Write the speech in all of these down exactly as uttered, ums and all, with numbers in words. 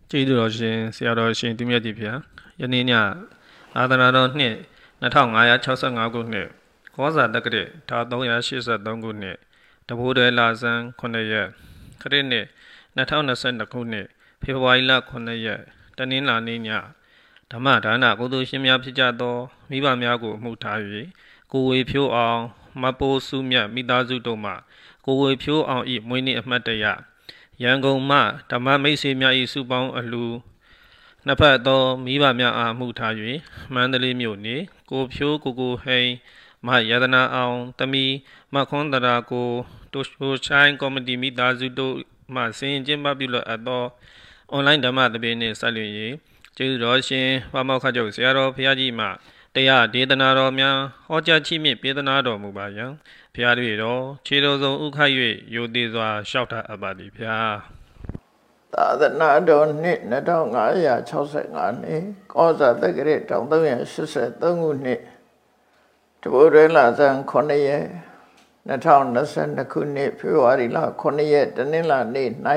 ကျေးဇူးတော်ရှင်ဆရာတော်ရှင်သူမြတ်ကြီးဗျာယနေ့ညသာသနာတော်နှစ်နှစ်ထောင်ငါးရာ၆ဆယ့်ငါခုနှစ်ကောဇာတက္ကရာဒါသုံးရာရှစ်ဆယ့်သုံးခုနှစ်တဘိုးတော်လာဇန်ခုနှစ်ရက်ခရစ်နှစ်နှစ်ထောင်နှစ်ဆယ့်နှစ်ခုနှစ်ဖေဖော်ဝါရီလခုနှစ်ရက်တနင်္လာနေ့ညဓမ္မဒါနကုသိုလ်ရှင်များဖြစ်ကြသောမိဘများကိုအမှုထား၍ကိုဝေဖြိုးအောင်မပိုးစုမြတ်မိသားစုတို့မှကိုဝေဖြိုးအောင်ဤမွေးနေ့အမှတ်တရရန်ကုန်မှဓမ္မမိတ်ဆွေများ၏စုပေါင်းအလှူနှစ်ဖက်သောမိဘများအားမှုထား၍မန္တလေးမြို့နေကိုဖြိုးကိုကိုဟိန်မယတနာအောင်တမီမခွန်းတရာကိုတိုးချိုင်းကော်မတီမိသားစုတို့မှဆင်ကျင်းပပြုလုပ်အပ်သောအွန်လိုင်းဓမ္မသဘင်နှင့်ဆက်လျင်၍ကျေးဇူးတော်ရှင်ဗမောက္ခချုပ်ဆရာတော်ဘုရားကြီးမှတရားဒေသနာတော်များဟောကြားချီးမြှင့်ပေးသနာတော်မူပါယံဘုရားတွေတော်ခြေတော်ဆုံးဥခိုက်၍ယိုသေးစွာလျှောက်ထားအပ်ပါသည်ဘုရားသာသနာတော်နှစ်နှစ်ထောင်ငါးရာ၆ဆယ့်ငါနှစ်ကောဇာတက္ကရာတစ်သုံးရာရှစ်ဆယ့်သုံးခုနှစ်တဘိုးတော်လာဇန်ခုနှစ်ရက်နှစ်ထောင်နှစ်ဆယ့်နှစ်ခုနှစ်ဖေဖော်ဝါရီလခုနှစ်ရက်တနင်္လာနေ့၌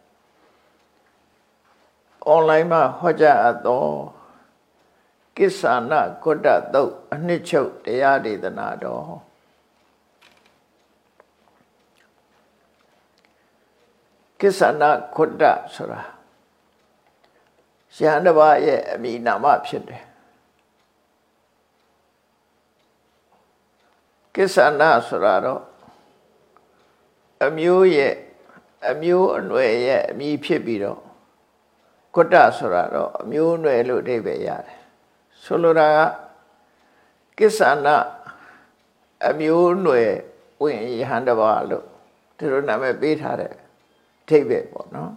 အွန်လိုင်းမှာဟောကြားအပ်သောကိစ္ဆာနဂုတ္တသုတ်အနှစ်ချုပ်တရားဒေသနာတော်ကိစ္ဆာနဂုတ္တဆိုတာရှင်တစ်ပါးရဲ့အမည်နာမဖြစ်တယ်ကိစ္ဆာနဆိုတာတော့အမျိုးရဲ့အမျိုးအနွယ်ရဲ့အမည်ဖြစ်ပြီးတော့ဂုတ္တဆိုတာတော့အမျိုးအနွယ်လို့အဓိပ္ပာယ်ရတယ်ဆိုလိုတာကကိစ္ဆာနအမျိုးအနွယ်ဝင်ယဟန်တစ်ပါးလို့ဒီလိုနာမည်ပေးထားတယ်အဓိပ္ပာယ်ပေါ့နော်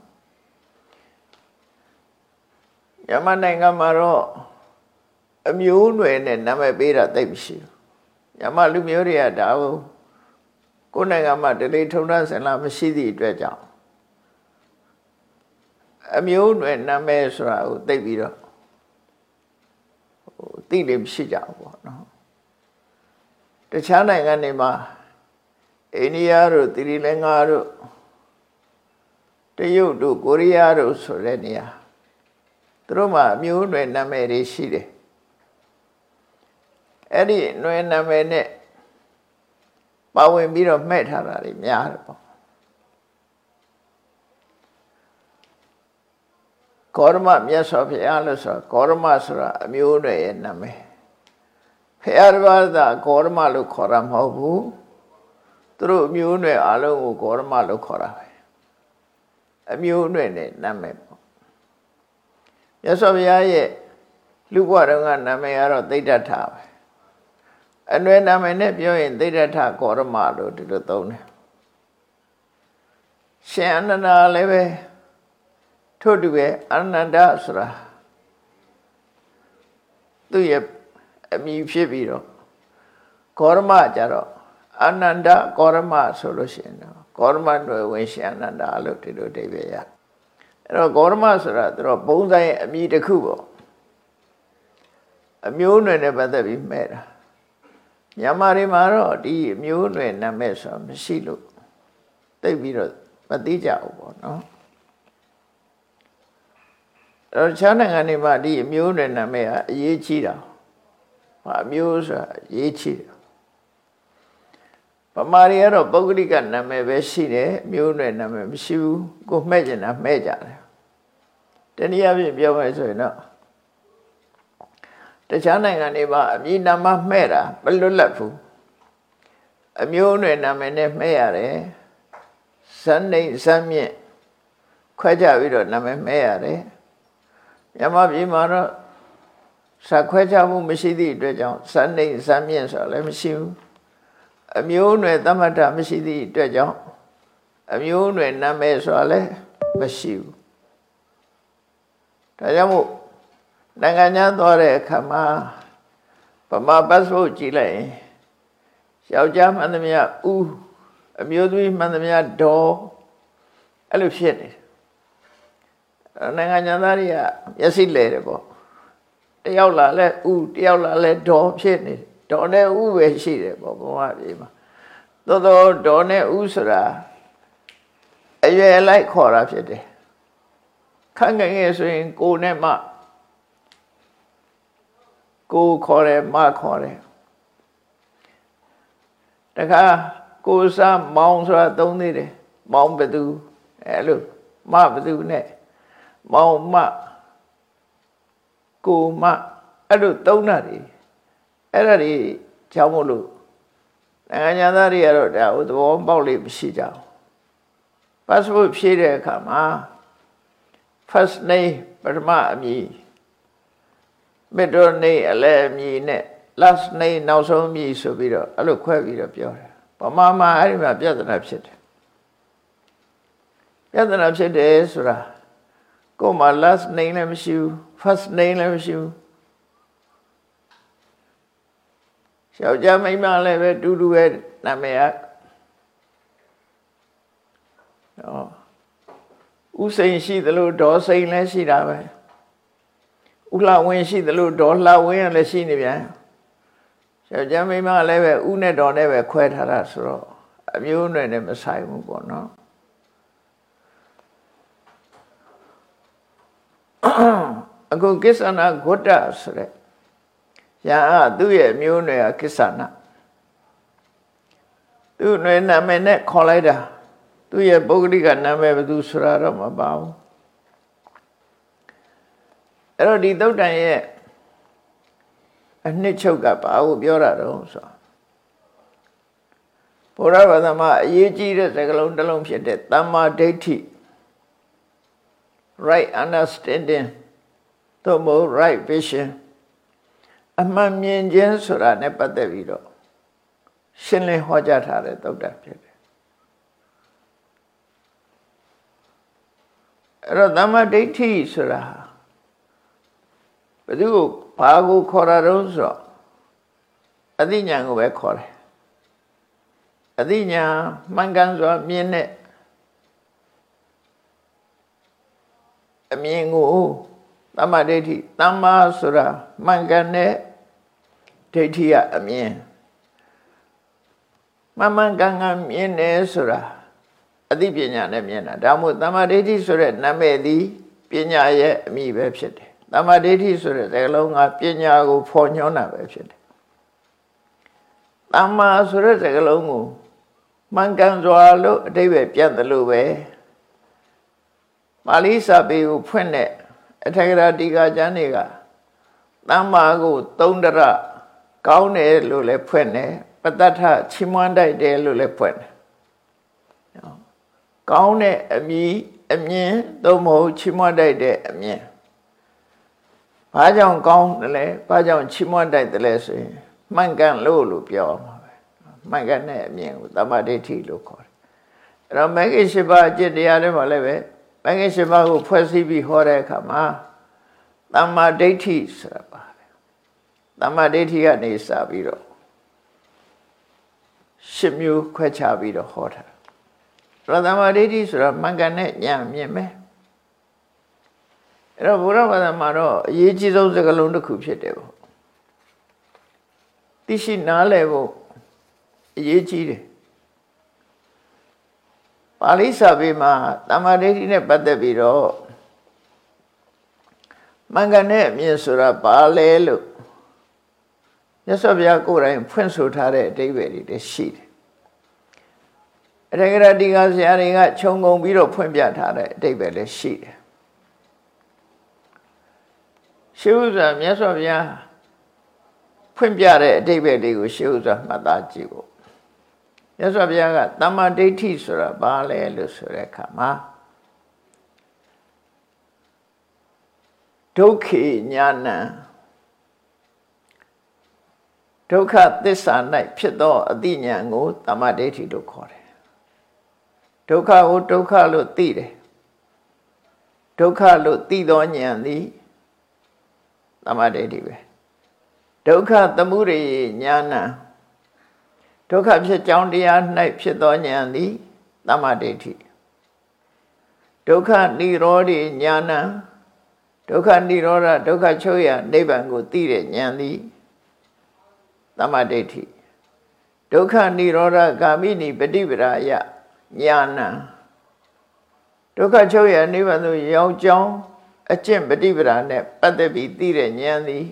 မြန်မာနိုင်ငံမှာတော့အမျိုးအနွယ်နဲ့နာမည်ပေးတာသိပ်မရှိဘူးမြန်မာလူမျိုးတွေကဒါကိုကိုယ်နိုင်ငံမှာတလေထုံထမ်းစင်လာမရှိသည့်အတွက်ကြောင့်အမျိုးအနွယ်နာမည်ဆိုတာကိုသိပ်ပြီးတော့ဟိုသိလေမရှိကြဘူးပေါ့နော်တခြားနိုင်ငံတွေမှာအိန္ဒိယတို့သီရိလင်္ကာတို့တရုတ်တို့ကိုရီးယားတို့ဆိုတဲ့နေရာသူတို့မှာအမျိုးအနွယ်နာမည်တွေရှိတယ်အဲ့ဒီအနွယ်နာမည်နဲ့ပါဝင်ပြီးတော့မှဲ့ထားတာတွေများတယ်ပေါ့ကောရမမြတ်စွာဘုရားလို့ဆိုတာကောရမဆိုတာအမျိုးအနွယ်ရဲ့နာမည်ဘုရားတစ်ပါးသာကောရမလို့ခေါ်တာမဟုတ်ဘူးသူတို့အမျိုးအနွယ်အလုံးကိုကောရမလို့ခေါ်တာပဲအမျိုးအနွယ်နဲ့နာမည်ပေါ့မြတ်စွာဘုရားရဲ့လူဘဝတုန်းကနာမည်ကတော့သိတ္တထပဲအနွယ်နာမည်နဲ့ပြောရင်သိတ္တထကောရမလို့ဒီလိုသုံးတယ်ရှင်အနန္ဒာလည်းပဲထို့တူပဲအနန္ဒဆိုတာသူ့ရဲ့အမည်ဖြစ်ပြီးတော့ကောရမကြတော့အနန္ဒကောရမဆိုလို့ရှိရင်တော့ကောရမနွယ်ဝင်ရှင်အနန္ဒလို့ဒီလိုအဓိပ္ပာယ်ရအဲ့တော့ကောရမဆိုတာသူတို့ပုံစံရဲ့အမည်တစ်ခုပေါ့အမျိုးနွယ်နဲ့ပတ်သက်ပြီးမဲ့တာမြန်မာတွေမှာတော့ဒီအမျိုးနွယ်နာမည်ဆိုတာမရှိလို့သိပြီးတော့မသိကြဘူးပေါ့နော်အဲ့တော့ခြားနိုင်ငံတွေမှာဒီအမျိုးနွယ်နာမည်ဟာအရေးကြီးတာဟာအမျိုးဆိုတာအရေးကြီးတယ်ဗမာတွေကတော့ပုဂ္ဂလိကနာမည်ပဲရှိတယ်အမျိုးနွယ်နာမည်မရှိဘူးကိုမှဲ့ကျင်တာမှဲ့ကြတယ်တနည်းအားဖြင့်ပြောမယ်ဆိုရင်တော့တခြားနိုင်ငံတွေမှာအမည်နာမမှဲ့တာမလွတ်လပ်ဘူးအမျိုးနွယ်နာမည်နဲ့မှဲ့ရတယ်ဇန်နိဇန်မြင့်ခွဲကြပြီးတော့နာမည်မှဲ့ရတယ်မြန်မာပြည်မှာတော့စခွဲခြားမှုမရှိသည့်အတွက်ကြောင့်ဇန်နိဇန်မြင့်ဆိုတာလည်းမရှိဘူးအမျိုးနွယ်သမတ္တမရှိသည့်အတွက်ကြောင့်အမျိုးနွယ်နာမည်ဆိုတာလည်းမရှိဘူးဒါကြောင့်မို့နိုင်ငံခြားသွားတဲ့အခါမှာဗမာပတ်စပို့ကြည့်လိုက်ရင်ယောက်ျားမှန်သမျှဦးအမျိုးသမီးမှန်သမျှဒေါ်အဲ့လိုဖြစ်နေတယ်နိုင်ငံခြားသားတွေကမျက်စိလဲတယ်ပေါ့တယောက်လာလဲဦးတယောက်လာလဲဒေါ်ဖြစ်နေတယ်ဒေါ်နဲ့ဦးပဲရှိတယ်ပေါ့ဘဝပြေမှာသို့တော့ဒေါ်နဲ့ဦးဆိုတာအရွယ်လိုက်ခေါ်တာဖြစ်တယ်ခန့်ငယ်ငယ်ဆိုရင်ကိုနဲ့မကိုခေါ်တယ်မခေါ်တယ်တခါကိုစားမောင်ဆိုတာသုံးသေးတယ်မောင်ဘသူအဲ့လိုမဘသူနဲ့မောင်မကိုမအဲ့လိုသုံးတာတွေအဲ့ဒါတွေကြောင့်မို့လို့နိုင်ငံသားတွေကတော့ဒါဟိုသဘောပေါက်လိမ့်မရှိကြဘူး passport ဖြည့်တဲ့အခါမှာ first name ပထမအမည် middle name အလယ်အမည်နဲ့ last name နောက်ဆုံးအမည်ဆိုပြီးတော့အဲ့လိုခွဲပြီးတော့ပြောတယ်ပမာမှာအဲ့ဒီမှာပြဿနာဖြစ်တယ်ပြဿနာဖြစ်တယ်ဆိုတာကိုယ်မှာ last name လည်းမရှိဘူး first name လည်းမရှိဘူးယောက်ျားမိန်းမလည်းပဲတူတူပဲနာမည်ကဩဥစိန်ရှိသလိုဒေါ်စိန်လည်းရှိတာပဲဥလှဝင်းရှိသလိုဒေါ်လှဝင်းလည်းရှိနေပြန်ယောက်ျားမိန်းမလည်းပဲဥနဲ့ဒေါ်နဲ့ပဲခွဲထားတာဆိုတော့အမျိုးအနွယ်နဲ့မဆိုင်ဘူးပေါ့နော်အခုကိစ္ဆနာဂုတ္တဆိုတဲ့ညာသူ့ရဲ့မျိုးနွယ်ကကိစ္ဆနာသူ့နွယ်နာမည်နဲ့ခေါ်လိုက်တာသူ့ရဲ့ပုဂ္ဂလိကနာမည်ဘယ်သူဆိုတာတော့မပါဘူးအဲ့တော့ဒီသုတ်တန်ရဲ့အနှစ်ချုပ်ကဘာကိုပြောတာတော့ဆိုဘုရားဘာသာမှာအရေးကြီးတဲ့စကားလုံးတစ်လုံးဖြစ်တဲ့သမ္မာဒိဋ္ဌိ right understanding သို့မဟုတ် right vision အမှန်မြင်ခြင်းဆိုတာနဲ့ပတ်သက်ပြီးတော့ရှင်းလင်းဟောကြားထားတဲ့သုတ်တန်ဖြစ်တယ်အဲ့တော့သမ္မာဒိဋ္ဌိဆိုတာဘယ်သူကိုဘာကိုခေါ်တာတော့ဆိုတော့အသိဉာဏ်ကိုပဲခေါ်တယ်အသိဉာဏ်မှန်ကန်စွာမြင်တဲ့အမြင်ကိုသမ္မာဒိဋ္ဌိသမ္မာဆိုတာမှန်ကန်တဲ့ဒိဋ္ဌိကအမြင်မှန်မှန်ကန်ကန်မြင်တယ်ဆိုတာအသိပညာနဲ့မြင်တာဒါမှမဟုတ်သမ္မာဒိဋ္ဌိဆိုတဲ့နာမည်သည်ပညာရဲ့အမည်ပဲဖြစ်တယ်သမ္မာဒိဋ္ဌိဆိုတဲ့စကားလုံးကပညာကိုဖော်ညွှန်းတာပဲဖြစ်တယ်သမ္မာဆိုတဲ့စကားလုံးကိုမှန်ကန်စွာလို့အဓိပ္ပာယ်ပြတ်တယ်လို့ပဲပါဠိစာပေကိုဖွင့်တဲ့အထက်ကရာတိကာကျမ်းတွေကသမ္မာကိုသုံးတရကောင်းတယ်လို့လည်းဖွင့်တယ်ပတ္တထချီးမွမ်းတိုက်တယ်လို့လည်းဖွင့်တယ်ကောင်းတဲ့အမည်အမြင်သို့မဟုတ်ချီးမွမ်းတိုက်တဲ့အမြင်ဘာကြောင့်ကောင်းတယ်လဲဘာကြောင့်ချီးမွမ်းတိုက်တယ်လဲဆိုရင်မှန်ကန်လို့လို့ပြောမှာပဲမှန်ကန်တဲ့အမြင်ကိုသမ္မာဒိဋ္ဌိလို့ခေါ်တယ်အဲ့တော့မဂ္ဂင်၈ပါးအကျင့်တရားတွေမှာလည်းပဲမဂ္ဂင်၈ပါးကိုဖွဲ့စည်းပြီးဟောတဲ့အခါမှာသမ္မာဒိဋ္ဌိဆိုတာပါတယ်သမ္မာဒိဋ္ဌိကနေစပြီးတော့ရှစ်မျိုးခွဲခြားပြီးတော့ဟောထားတယ်သမ္မာဒိဋ္ဌိဆိုတာမှန်ကန်တဲ့ဉာဏ်မြင်မယ်အဲ့တော့ဘုရားဘာသာမှာတော့အရေးကြီးဆုံးစကားလုံးတစ်ခုဖြစ်တယ်ပေါ့သိရှိနားလည်ဖို့အရေးကြီးတယ်ပါဠိစာပေမှာသမ္မာဒိဋ္ဌိနဲ့ပတ်သက်ပြီးတော့မှန်ကန်တဲ့အမြင်ဆိုတာဘာလဲလို့မြတ်စွာဘုရားကိုယ်တိုင်ဖွင့်ဆိုထားတဲ့အဓိပ္ပာယ်တွေလည်းရှိတယ်အထက်ကရာတိကာဆရာတွေကခြုံငုံပြီးတော့ဖွင့်ပြထားတဲ့အဓိပ္ပာယ်လည်းရှိတယ်ရှေးဥစွာမြတ်စွာဘုရားဖွင့်ပြတဲ့အဓိပ္ပာယ်တွေကိုရှေးဥစွာမှတ်သားကြည့်ဖို့မြတ်စွာဘုရားကသမ္မာဒိဋ္ဌိဆိုတာဘာလဲလို့ဆိုတဲ့အခါမှာဒုက္ခေညာဏံဒုက္ခသစ္စာ၌ဖြစ်သောအသိဉာဏ်ကိုသမ္မာဒိဋ္ဌိလို့ခေါ်တယ်ဒုက္ခကိုဒုက္ခလို့သိတယ်ဒုက္ခလို့သိသောဉာဏ်သည်သမ္မာဒိဋ္ဌိပဲဒုက္ခသမုဒယညာဏံဒုက္ခဖြစ်ကြောင်းတရား၌ဖြစ်သောဉာဏ်သည်သမ္မာဒိဋ္ဌိဒုက္ခនិရောဓညာဏံဒုက္ခនិရောဓဒုက္ခချုပ်ရနိဗ္ဗာန်ကိုသိတဲ့ဉာဏ်သည်သမ္မာဒိဋ္ဌိဒုက္ခនិရောဓဂာမိနိပฏิပဒါယညာဏံဒုက္ခချုပ်ရနိဗ္ဗာန်သို့ရောက်ကြောင်းအကျင့်ပฏิပဒါနဲ့ပတ်သက်ပြီးသိတဲ့ဉာဏ်သည်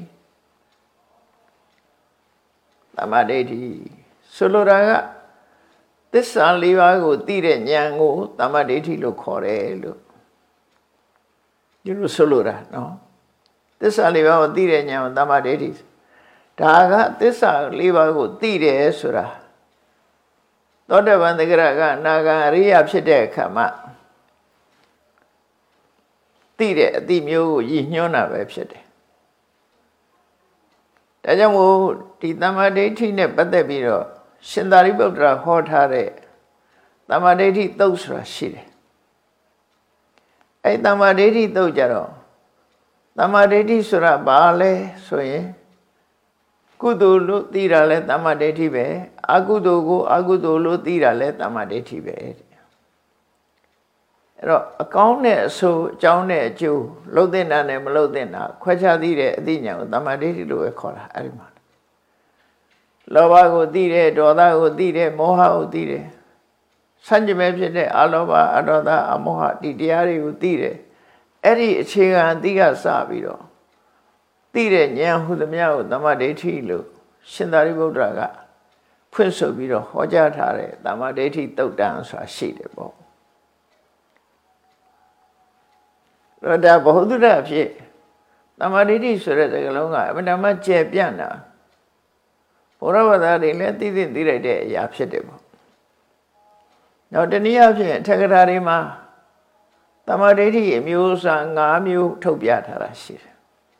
သမာဓိဋ္ဌိဆိုလိုတာကသစ္စာလေးပါးကိုသိတဲ့ဉာဏ်ကိုသမာဓိဋ္ဌိလို့ခေါ်တယ်လို့ဒီလိုဆိုလိုတာနော်သစ္စာလေးပါးကိုသိတဲ့ဉာဏ်ကိုသမာဓိဋ္ဌိဒါကသစ္စာလေးပါးကိုသိတယ်ဆိုတာသောတပန်သဂရကအနာဂံအရိယဖြစ်တဲ့အခါမှာသိတဲ့အတိမျိုးကိုရည်ညွှန်းတာပဲဖြစ်တယ်ဒါကြောင့်မို့ဒီသမာဓိဋ္ဌိနဲ့ပတ်သက်ပြီးတော့ရှင်သာရိပုတ္တရာဟောထားတဲ့သမာဓိဋ္ဌိသုတ်ဆိုတာရှိတယ်အဲ့သမာဓိဋ္ဌိသုတ်ကြတော့သမာဓိဋ္ဌိဆိုတာဘာလဲဆိုရင်ကုသိုလ်လို့သိတာလဲသမာဓိဋ္ဌိပဲအကုသိုလ်ကိုအကုသိုလ်လို့သိတာလဲသမာဓိဋ္ဌိပဲအဲ့တော့အကောင်းနဲ့အဆိုးအကြောင်းနဲ့အကျိုးလှုပ်တဲ့နာနဲ့မလှုပ်တဲ့နာခွဲခြားသိတဲ့အသိဉာဏ်ကိုသမာဓိဋ္ဌိလို့ပဲခေါ်တာအဲ့ဒီမှာလောဘကိုသိတယ်ဒေါသကိုသိတယ်မောဟကိုသိတယ်ဆန့်ကျင်ဘက်ဖြစ်တဲ့အလောဘအဒေါသအမောဟဒီတရားတွေကိုသိတယ်အဲ့ဒီအခြေခံအသိကစပြီးတော့သိတဲ့ဉာဏ်ဟုသမျှကိုသမာဓိဋ္ဌိလို့ရှင်သာရိပုတ္တရာကဖွင့်ဆိုပြီးတော့ဟောကြားထားတဲ့သမာဓိဋ္ဌိသုတ်တံဆိုတာရှိတယ်ပေါ့အဲ့ဒါဘ ഹു တုဒ္ဒအဖြစ်သမာဓိဋ္ဌိဆိုတဲ့စကားလုံးကအမှန်တမ်းကျယ်ပြန့်တာဘုရားဘာသာတွေလည်းသိသိသိလိုက်တဲ့အရာဖြစ်တယ်ပေါ့နောက်တနည်းအားဖြင့်အထက်ကရာတွေမှာသမာဓိဋ္ဌိအမျိုးအစား၅မျိုးထုတ်ပြထားတာရှိတယ်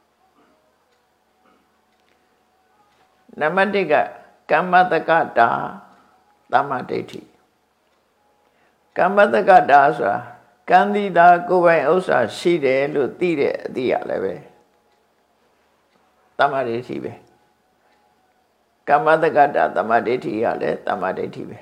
နံပါတ်၁ကကမ္မတက္ကတာသမာဓိဋ္ဌိကမ္မတက္ကတာဆိုတာကံဒီတာကိုယ်ပိုင်ဥစ္စာရှိတယ်လို့သိတဲ့အသိရလည်းပဲသမာဓိဋ္ဌိပဲကမ္မတက္ကတာသမာဓိဋ္ဌိကလည်းသမာဓိဋ္ဌိပဲ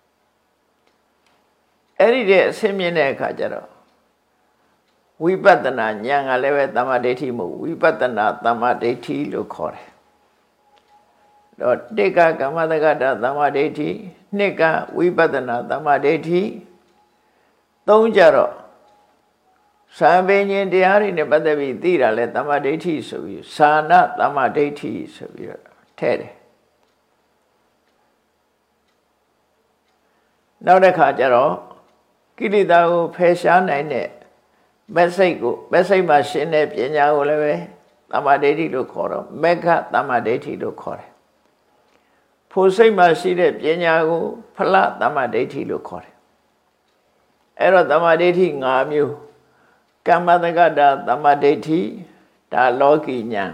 အဲ့ဒီတဲ့အဆင့်မြင့်တဲ့အခါကျတော့ဝိပဿနာဉာဏ်ကလည်းပဲသမာဓိဋ္ဌိမဟုတ်ဝိပဿနာသမာဓိဋ္ဌိလို့ခေါ်တယ်တော့တိကကမ္မတက္ကတာသမာဓိဋ္ဌိနှစ်ကဝိပဿနာသမာဓိဋ္ဌိသုံးကြတော့သံပင်ဉ္တရားတွေနဲ့ပတ်သက်ပြီးသိတာလဲသမာဓိဋ္ဌိဆိုပြီးသာနာသမာဓိဋ္ဌိဆိုပြီးတော့ထည့်တယ်နောက်တစ်ခါကျတော့ကိလေသာကိုဖယ်ရှားနိုင်တဲ့မက်စိတ်ကိုမက်စိတ်မှာရှင်းတဲ့ပညာကိုလည်းပဲသမာဓိဋ္ဌိလို့ခေါ်တော့မေဃသမာဓိဋ္ဌိလို့ခေါ်တယ်ဖို့စိတ်မှာရှိတဲ့ပညာကိုဖလသမာဓိဋ္ဌိလို့ခေါ်တယ်အဲ့တော့သမာဓိဋ္ဌိ၅မျိုးကမ္မတက္ကတာသမာဓိဋ္ဌိဒါလောကီဉာဏ်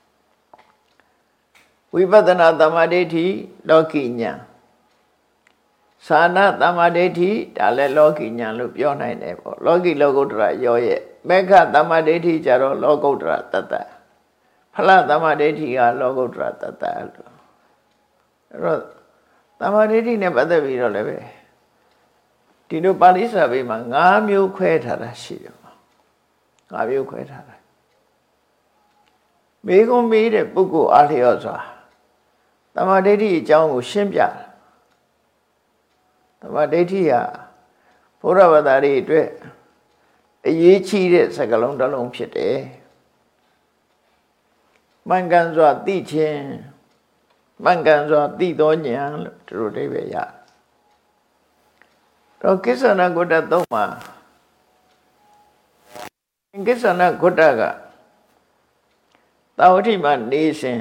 ဝိပဿနာသမာဓိဋ္ဌိလောကီဉာဏ်သာနာသမာဓိဋ္ဌိဒါလည်းလောကီဉာဏ်လို့ပြောနိုင်တယ်ပေါ့လောကီလောကုတ္တရာရောရဲ့မေဃသမာဓိဋ္ဌိကြတော့လောကုတ္တရာတတ္တဖလသမာဓိဋ္ဌိကလောကုတ္တရာတတ္တလို့အဲ့တော့သမာဓိဋ္ဌိနဲ့ပတ်သက်ပြီးတော့လည်းပဲဒီလိုပါဠိစာပေမှာ၅မျိုးခွဲထားတာရှိတယ်ပေါ့၅မျိုးခွဲထားတာမေကုံမေးတဲ့ပုဂ္ဂိုလ်အားလျော်စွာသမာဓိဋ္ဌိအကြောင်းကိုရှင်းပြတာသမာဓိဋ္ဌိဟာဘုရားဘာသာတွေအတွက်အရေးကြီးတဲ့စကားလုံးတစ်လုံးဖြစ်တယ်မှန်ကန်စွာသိခြင်းမှန်ကန်စွာသိသောဉာဏ်လို့ဒီလိုအဓိပ္ပာယ်ရတယ်တော့ကိစ္ဆနာဂုတ္တသုံးမှာကိစ္ဆနာဂုတ္တကတာဝတိမှာနေစဉ်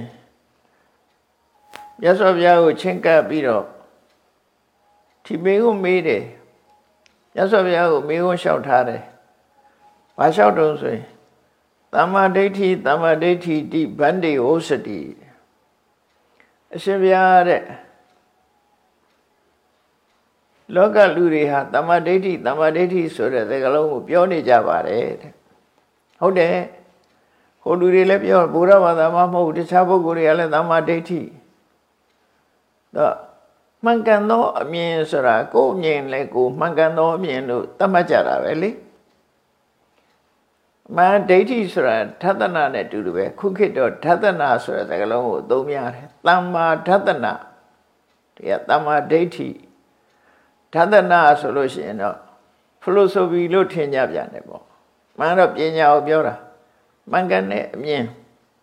မြတ်စွာဘုရားကိုချဉ်ကပ်ပြီးတော့ဒီမေကိုမေးတယ်မြတ်စွာဘုရားကိုမေးခွန်းလျှောက်ထားတယ်ဘာလျှောက်တုံးဆိုရင်သမ္မာဒိဋ္ဌိသမ္မာဒိဋ္ဌိတိဗန္တိဟောစတိအရှင်ဘုရားတဲ့လောကလူတွေဟာသမ္မာဒိဋ္ဌိသမ္မာဒိဋ္ဌိဆိုတဲ့စကားလုံးကိုပြောနေကြပါတယ်တဲ့ဟုတ်တယ်ဟိုလူတွေလည်းပြောဘုရားဘာသာမှမဟုတ်တခြားပုဂ္ဂိုလ်တွေကလည်းသမ္မာဒိဋ္ဌိတော့မှန်ကန်သောအမြင်ဆိုတာကိုယ်အမြင်လဲကိုမှန်ကန်သောအမြင်လို့သတ်မှတ်ကြတာပဲလေမာဒိဋ္ဌိဆိုတာဓတ္တနာနဲ့တူတူပဲခုခေတ်တော့ဓတ္တနာဆိုတဲ့စကားလုံးကိုအသုံးများတယ်သမ္မာဓတ္တနာဒီကသမ္မာဒိဋ္ဌိဓတ္တနာဆိုလို့ရှိရင်တော့ philosophy လို့ထင်ကြပြန်တယ်ပေါ့မှန်တော့ပညာကိုပြောတာမှန်ကန်တဲ့အမြင်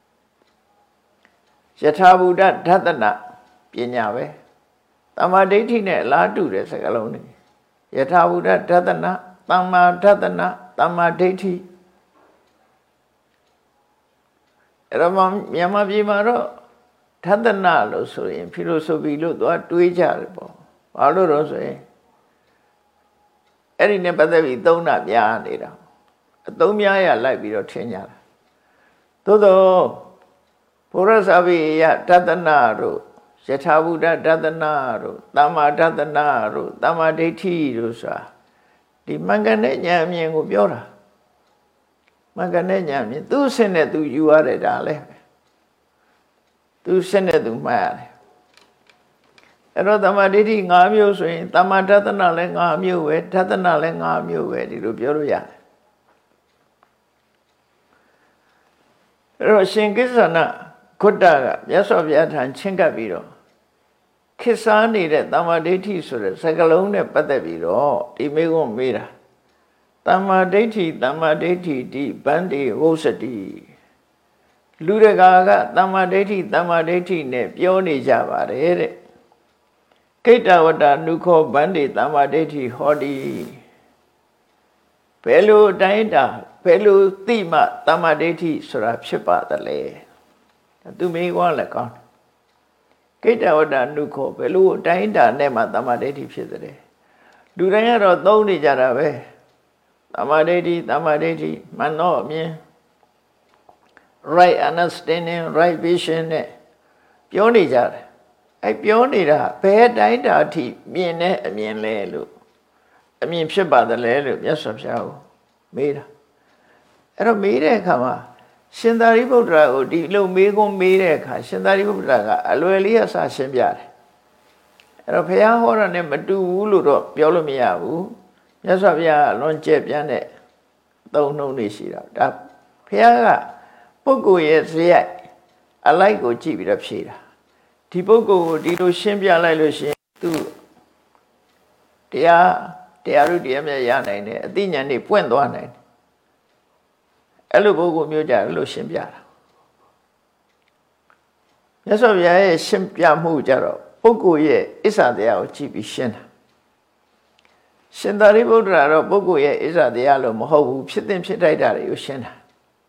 ယထာဘူတဓတနာပညာပဲတမ္မာဒိဋ္ဌိနဲ့အလားတူတဲ့စကားလုံးတွေယထာဘူတဓတနာတမ္မာဓတနာတမ္မာဒိဋ္ဌိအဲ့တော့မြန်မာပြည်မှာတော့ဓတနာလို့ဆိုရင် philosophy လို့သွားတွေးကြတယ်ပေါ့ဘာလို့တော့ဆိုရင်အဲ့ဒီနဲ့ပတ်သက်ပြီးသုံးတာများနေတာအသုံးများရလိုက်ပြီးတော့ထင်ကြတာသို့သောဘုရားစာပေယဓတနာတို့ယထာဘူတဓတနာတို့တမ္မာဓတနာတို့တမ္မာဒိဋ္ဌိတို့ဆိုတာဒီမှန်ကန်တဲ့ဉာဏ်အမြင်ကိုပြောတာမှန်ကန်တဲ့ဉာဏ်အမြင်သူ့အစစ်နဲ့သူယူရတယ်ဒါလည်းသူ့အစစ်နဲ့သူမှတ်ရတယ်အဲ့တော့တမ္မာဒိဋ္ဌိ၅မျိုးဆိုရင်တမ္မာဓတနာလည်း၅မျိုးပဲဓတနာလည်း၅မျိုးပဲဒီလိုပြောလို့ရတယ်အဲ့တော့ရှင်ကိစ္ဆနဂုတ္တကမြတ်စွာဘုရားထံချဉ်ကပ်ပြီးတော့ခေတ်စားနေတဲ့တမ္မာဒိဋ္ဌိဆိုတဲ့စကားလုံးနဲ့ပတ်သက်ပြီးတော့ဒီမေးခွန်းမေးတာတမ္မာဒိဋ္ဌိတမ္မာဒိဋ္ဌိတိဗန္တိဝုစ္စတိလူတကာကတမ္မာဒိဋ္ဌိတမ္မာဒိဋ္ဌိနဲ့ပြောနေကြပါတယ်တဲ့ကိတ္တဝတ္တနုခောဗန္တိတမ္မာဒိဋ္ဌိဟောတိဘယ်လိုတိုင်းတာဘယ်လိုသိမှတမ္မာဒိဋ္ဌိဆိုတာဖြစ်ပါသလဲသူမေးခွန်းလည်းကောင်းကိတ္တဝတ္တနုခောဘယ်လိုအတိုင်းတာနဲ့မှတမ္မာဒိဋ္ဌိဖြစ်တယ်လူတိုင်းကတော့သုံးနေကြတာပဲတမ္မာဒိဋ္ဌိတမ္မာဒိဋ္ဌိမှန်တော့အမြင် right understanding right vision နဲ့ပြောနေကြတယ်အဲပြောနေတာဘယ်အတိုင်းတာအထိမြင်တဲ့အမြင်လဲလို့အမြင်ဖြစ်ပါသလဲလို့မြတ်စွာဘုရားကိုမေးတာအဲ့တော့မေးတဲ့အခါမှာရှင်သာရိပုတ္တရာကိုဒီလိုမေးခွန်းမေးတဲ့အခါရှင်သာရိပုတ္တရာကအလွယ်လေးအစာရှင်းပြတယ်အဲ့တော့ဘုရားဟောတာနဲ့မတူဘူးလို့တော့ပြောလို့မရဘူးမြတ်စွာဘုရားလွန်ကျက်ပြန့်တဲ့သုံးနှုန်းတွေရှိတာဒါဘုရားကပုဂ္ဂိုလ်ရဲ့ဇယိုက်အလိုက်ကိုကြည့်ပြီးတော့ဖြေတာဒီပုဂ္ဂိုလ်ကိုဒီလိုရှင်းပြလိုက်လို့ရှိရင်သူတရားတရားဥတရားမြတ်ရနိုင်တယ်အသိဉာဏ်တွေပွင့်သွားနိုင်တယ်အဲ့လိုပုဂ္ဂိုလ်မျိုးကြတယ်လို့ရှင်းပြတာမြတ်စွာဘုရားရဲ့ရှင်းပြမှုကြတော့ပုဂ္ဂိုလ်ရဲ့အစ္ဆတရားကိုကြည့်ပြီးရှင်းတာရှင်သာရိပုတ္တရာတော့ပုဂ္ဂိုလ်ရဲ့အစ္ဆတရားလို့မဟုတ်ဘူးဖြစ်သင့်ဖြစ်ထိုက်တာတွေကိုရှင်းတာ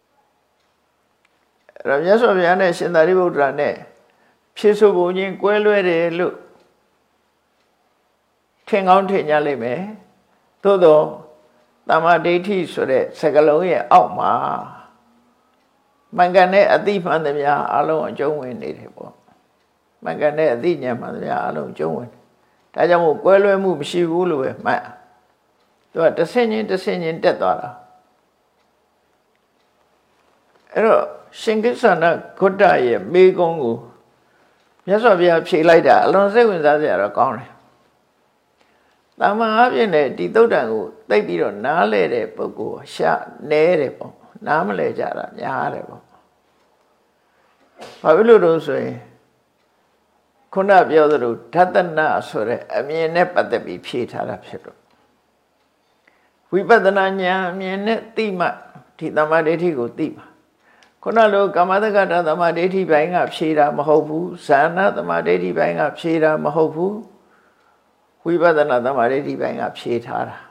အဲ့တော့မြတ်စွာဘုရားနဲ့ရှင်သာရိပုတ္တရာနဲ့ဖြစ်ဆိုပုံချင်းကွဲလွဲတယ်လို့ထင်ကောင်းထင်ကြလိမ့်မယ်သို့တော့တမ္မာဒိဋ္ဌိဆိုတဲ့စကားလုံးရဲ့အောက်မှာမှန်ကန်တဲ့အသိမှန်သမျှအလုံးအကျုံးဝင်နေတယ်ပေါ့မှန်ကန်တဲ့အသိဉာဏ်မှန်သမျှအလုံးအကျုံးဝင်ဒါကြောင့်မို့ကွဲလွဲမှုမရှိဘူးလို့ပဲမှတ်သူကတစ်ဆင့်ချင်းတစ်ဆင့်ချင်းတက်သွားတာအဲ့တော့ရှင်ကိစ္ဆနဂုတ္တရဲ့မေးခွန်းကိုမြတ်စွာဘုရားဖြေလိုက်တာအလွန်စိတ်ဝင်စားစရာတော့ကောင်းတယ်တမန်အပြင်နဲ့ဒီသုတ်တံကိုသိပ်ပြီးတော့နားလဲတဲ့ပုဂ္ဂိုလ်ရှာနဲတယ်ပေါ့နားမလဲကြတာများတယ်ပေါ့ဘာဖြစ်လို့တော့ဆိုရင်ခုနပြောသလိုဓတနာဆိုတဲ့အမြင်နဲ့ပတ်သက်ပြီးဖြေထားတာဖြစ်တော့ဝိပဿနာဉာဏ်အမြင်နဲ့သိမှဒီတမ္မာဒိဋ္ဌိကိုသိမှာခုနလိုကာမတက္ကတာတမ္မာဒိဋ္ဌိဘိုင်းကဖြေတာမဟုတ်ဘူးဇာနာတမ္မာဒိဋ္ဌိဘိုင်းကဖြေတာမဟုတ်ဘူးဝိပဿနာတမ္မာဒိဋ္ဌိဘိုင်းကဖြေထားတာ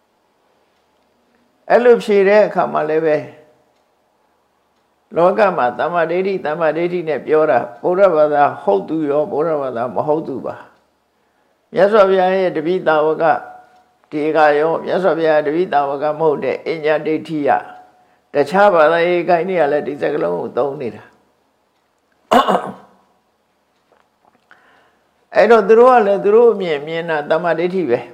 အဲ့လိုဖြေတဲ့အခါမှာလည်းပဲလောကမှာတမ္မာဒိဋ္ဌိတမ္မာဒိဋ္ဌိနဲ့ပြောတာဗုဒ္ဓဘာသာဟုတ်သူရောဗုဒ္ဓဘာသာမဟုတ်သူပါမြတ်စွာဘုရားရဲ့တပိတာဝကဒီကရောမြတ်စွာဘုရားတပိတာဝကမဟုတ်တဲ့အဉ္ဇဒိဋ္ဌိယတခြားဘာသာရေးကိုင်းနေရလဲဒီစကလုံးကိုသုံးနေတာအဲ့တော့သူတို့ကလည်းသူတို့အမြင်မြင်တာတမ္မာဒိဋ္ဌိပဲ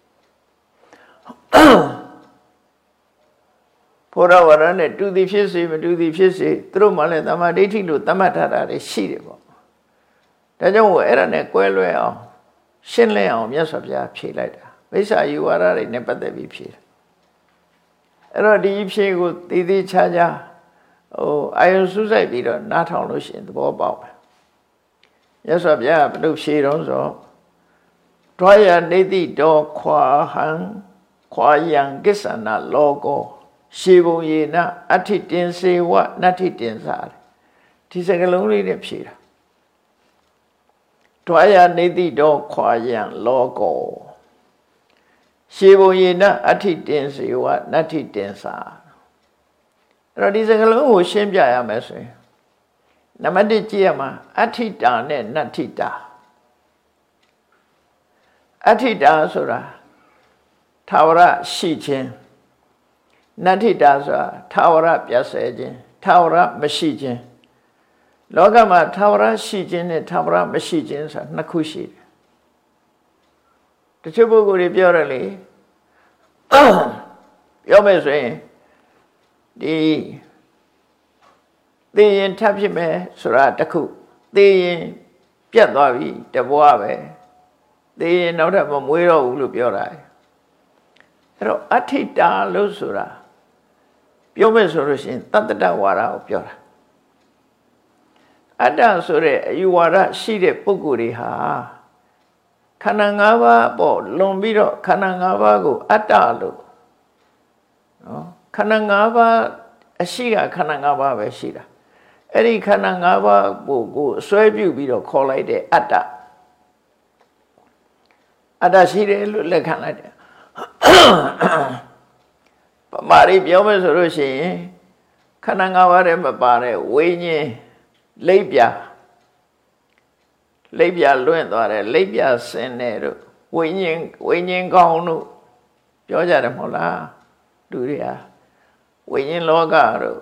ဘုရားဝရနဲ့တူသည်ဖြစ်စေမတူသည်ဖြစ်စေသူတို့မှလည်းတမ္မာဒိဋ္ဌိလို့သတ်မှတ်ထားတာတွေရှိတယ်ပေါ့ဒါကြောင့်မို့အဲ့ဒါနဲ့ကွဲလွဲအောင်ရှင်းလင်းအောင်မြတ်စွာဘုရားဖြေလိုက်တာမိစ္ဆာယူဝါဒတွေနဲ့ပတ်သက်ပြီးဖြေတယ်အဲ့တော့ဒီဖြေကိုတည်တည်ချာချာဟိုအာယုစုစိုက်ပြီးတော့နားထောင်လို့ရှိရင်သဘောပေါက်တယ်မြတ်စွာဘုရားဘယ်လိုဖြေတော့ဆိုဒွါယနေတိတောခွာဟံခွာယံကိစ္ဆနာလောကောရှေဘုံယေနအဋ္ဌိတင်စေဝနတ္ထိတင်စာဒီစကလုံးလေးနဲ့ဖြေတာတွာယနေတိတောခွာယံလောကောရှေဘုံယေနအဋ္ဌိတင်စေဝနတ္ထိတင်စာအဲ့တော့ဒီစကလုံးကိုရှင်းပြရမယ်ဆိုရင်နံပါတ်တစ်ကြည့်ရမှာအဋ္ဌိတာနဲ့နတ္ထိတာအဋ္ဌိတာဆိုတာထာဝရရှိခြင်းနတ္ထိတာဆိုတာထာဝရပြည့်စဲခြင်းထာဝရမရှိခြင်းလောကမှာထာဝရရှိခြင်းနဲ့ထာဝရမရှိခြင်းဆိုတာနှစ်ခုရှိတယ်တချို့ပုဂ္ဂိုလ်တွေပြောရလေပြောမယ်ဆိုရင်ဒီသိရင်ထပ်ဖြစ်မယ်ဆိုတာတစ်ခုသိရင်ပြတ်သွားပြီတဘွားပဲသိရင်နောက်ထပ်မမွေးတော့ဘူးလို့ပြောတာအဲ့တော့အဋ္ဌိတာလို့ဆိုတာပြောမယ်ဆိုလို့ရှိရင်တတ္တတဝါဒကိုပြောတာအတ္တဆိုတဲ့အယူဝါဒရှိတဲ့ပုဂ္ဂိုလ်တွေဟာခန္ဓာ၅ပါးပေါ့လွန်ပြီးတော့ခန္ဓာ၅ပါးကိုအတ္တလို့နော်ခန္ဓာ၅ပါးအရှိကခန္ဓာ၅ပါးပဲရှိတာအဲ့ဒီခန္ဓာ၅ပါးကိုကိုအစွဲပြုပြီးတော့ခေါ်လိုက်တဲ့အတ္တအတ္တရှိတယ်လို့လက်ခံလိုက်တယ်ပမာရီပြောမယ်ဆိုလို့ရှိရင်ခန္ဓာ၅ပါးထဲမှာပါတဲ့ဝိညာဉ်လိပ်ပြလိပ်ပြလွင့်သွားတယ်လိပ်ပြဆင်းတယ်တို့ဝိညာဉ်ဝိညာဉ်ကောင်းတို့ပြောကြတယ်မဟုတ်လားလူတွေဟာဝိညာဉ်လောကတို့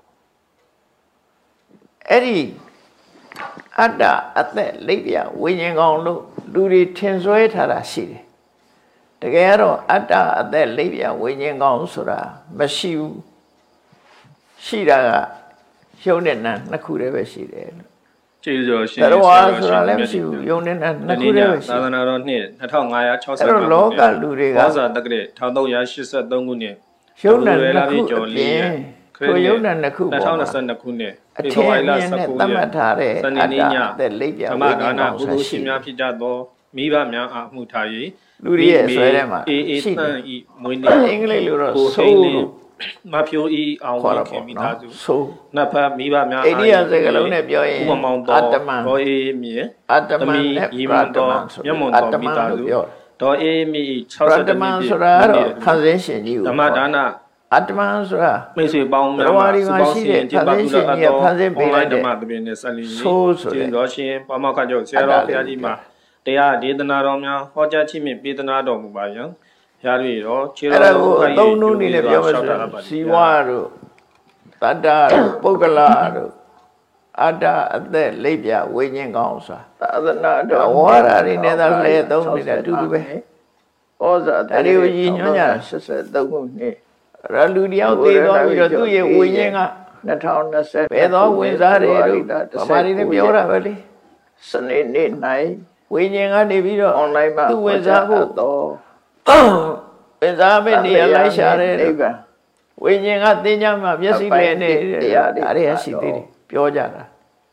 အဲ့ဒီအတ္တအသက်လိပ်ပြဝိညာဉ်ကောင်းတို့လူတွေထင်စွဲထားတာရှိတယ်တကယ်တော့အတ္တအသက်လိပ်ပြဝိညာဉ်ကောင်းဆိုတာမရှိဘူးရှိတာကယုံနဲ့နာနှစ်ခုတည်းပဲရှိတယ်လို့ကျေးဇူးတော်ရှင်တော်ဆိုတာလည်းမရှိဘူးယုံနဲ့နာနှစ်ခုတည်းပဲရှိသာသနာတော်နှစ်၂၅၆၅ခုအဲ့တော့လောကလူတွေကဘောဇာတက္ကရာ၁၃၈၃ခုနှစ်ယုံနဲ့နှစ်ခုကျော်လေးကိုယုံနဲ့နှစ်ခုပေါ့၂၀၂၂ခုနှစ်အထင်မြင်နဲ့သတ်မှတ်ထားတဲ့အတ္တအသက်လိပ်ပြဝိညာဉ်ကောင်းဆိုတာရှိများဖြစ်ကြသောမိဘများအားမှုထား၍လူတွေရဲ့ဆွဲထဲမှာရှိတယ်ဤမွေးနေ့အင်္ဂလိပ်လိုတော့ဆိုးမဖြိုးဤအောင်ဝင်ခင်မိသားစုဆိုးနတ်ဖတ်မိဘများအိန္ဒိယစကားလုံးနဲ့ပြောရင်ဥပမောင်တော်ဒေါ်အေးမြေအတ္တမန်နဲ့ပရတ္တမန်မျက်မှောင်တော်မိသားစုဒေါ်အေးမြေ၆၁နှစ်ဆိုတာတော့ဖန်ဆင်းရှင်ကြီးကိုဓမ္မဒါနအတ္တမန်ဆိုတာမိတ်ဆွေပေါင်းများမှာစုပေါင်းစီရင်ကျင့်ပါကုလအတော်ဖန်ဆင်းပေးလိုက်ဓမ္မသဘင်နဲ့ဆက်လီဆိုးဆိုတော်ရှင်ပါမောက္ခကျော်ဆရာတော်ဘုရားကြီးမှာတရားဒေသနာတော်များဟောကြားခြင်းဖြင့်ပေးသနာတော်မူပါယံရပြီတော့ခြေတော်ကိုအသုံးနှုန်းနေနဲ့ပြောမယ်ဆိုတော့ဇီဝတို့တတ္တတို့ပုဂ္ဂလတို့အတ္တအသက်လိပ်ပြဝိညာဉ်ကောင်းဆိုတာသာသနာတော်ဝါဒတွေနဲ့သာလှည့်သုံးနေတဲ့အတူတူပဲဩဇာတရီကိုရည်ညွှန်းကြတာ၈၃ခုနှစ်ရလူတယောက်သိသွားပြီးတော့သူ့ရဲ့ဝိညာဉ်က၂၀၂၀ဘယ်သောဝင်စားတွေတို့ဗမာတွေလည်းပြောတာပဲလေစနေနေ့၌ဝိညာဉ်ကနေပြီးတော့ online မှာသူ့ဝင်စားဖို့တော့ဝင်စားမဲ့နေရာလိုက်ရှာတယ်ဝိညာဉ်ကသင်္ချာမှာမျက်စိလဲနေတရားတွေအဲ့ဒါရှိသေးတယ်ပြောကြတာ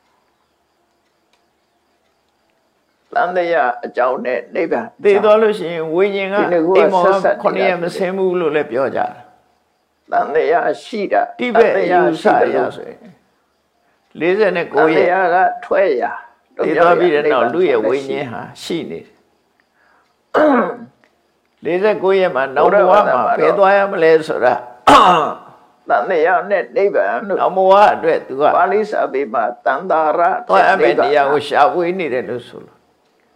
တန်တရားအကြောင်းနဲ့နိဗ္ဗာန်သိသွားလို့ရှိရင်ဝိညာဉ်ကအိမ်မောခုနှစ်ရက်မဆင်းဘူးလို့လည်းပြောကြတာတန်တရားရှိတာတိဘက်ယူဆရဆိုရင်၄၉ရက်တရားကထွက်ရသိသွားပြီးတဲ့နောက်လူရဲ့ဝိညာဉ်ဟာရှိနေတယ်၄၉ရက်မှာနောက်ဘဝမှာဘယ်သွားရမလဲဆိုတာတန်တရားနဲ့နိဗ္ဗာန်လို့နောက်ဘဝအတွက်သူကပါဠိစာပေမှာတန်တာရသွားရမယ့်တရားကိုရှာဖွေနေတယ်လို့ဆိုလို့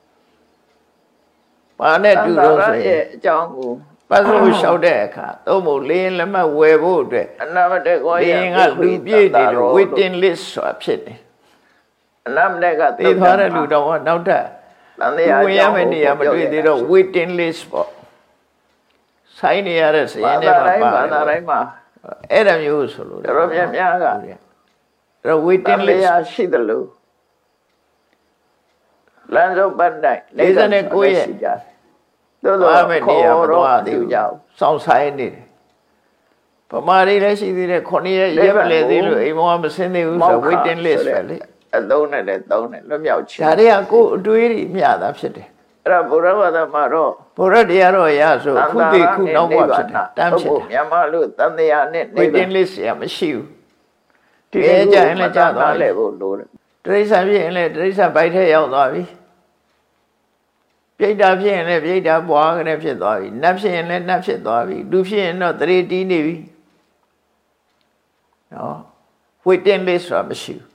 ဘာနဲ့တူတော့ဆိုရင်အကြောင်းကိုပတ်စုပ်လျှောက်တဲ့အခါသုံးဖို့လင်းလက်မှတ်ဝယ်ဖို့အတွက်အနာမတက်ကိုရင်ကလူပြည့်တယ်လို့ waiting list ဆိုတာဖြစ်တယ်အနာမတက်ကသိသွားတဲ့လူတော့နောက်ထပ်တန်တရားဝင်ရမယ့်နေရာမတွေ့သေးတော့ waiting list ပေါ့ဆိုင်နေရတဲ့စရင်ထဲမှာပါတာတိုင်းမှာအဲ့ဒါမျိုးဆိုလို့တော်များများကအဲ့တော့ waiting list ရှိတယ်လို့လမ်းစုံပတ်တိုင်း၄၉ရက်ရှိကြတယ်သို့သော်ခေါ်တော့သေးကြအောင်စောင့်ဆိုင်နေတယ်ဗမာတွေလည်းရှိသေးတယ်ခုနှစ်ရက်ရက်မလဲသေးလို့အိမ်မောမဆင်းသေးဘူးဆို waiting list ပဲလေအသုံးနဲ့လည်းသုံးတယ်လွတ်မြောက်ချင်ဒါတွေကကိုယ်အတွေးတွေမျှတာဖြစ်တယ်အဲ့ဒါဘုရားဘာသာမှာတော့ဘုရားတရားတော်ရဆိုခုတည်ခုနောက်ဘဝဖြစ်တာတမ်းဖြစ်တာမြန်မာလို့တန်တရားနဲ့နေတင်လေးเสียမရှိဘူးဒီကြရင်လည်းကြာသွားလဲဖို့လိုတယ်တရိစ္ဆာန်ဖြစ်ရင်လည်းတရိစ္ဆာန်ဘိုက်ထဲရောက်သွားပြီပြိတ္တာဖြစ်ရင်လည်းပြိတ္တာဘွားကနေဖြစ်သွားပြီနတ်ဖြစ်ရင်လည်းနတ်ဖြစ်သွားပြီလူဖြစ်ရင်တော့တရေတီးနေပြီနော်ဝိတင်လေးဆိုတာမရှိဘူး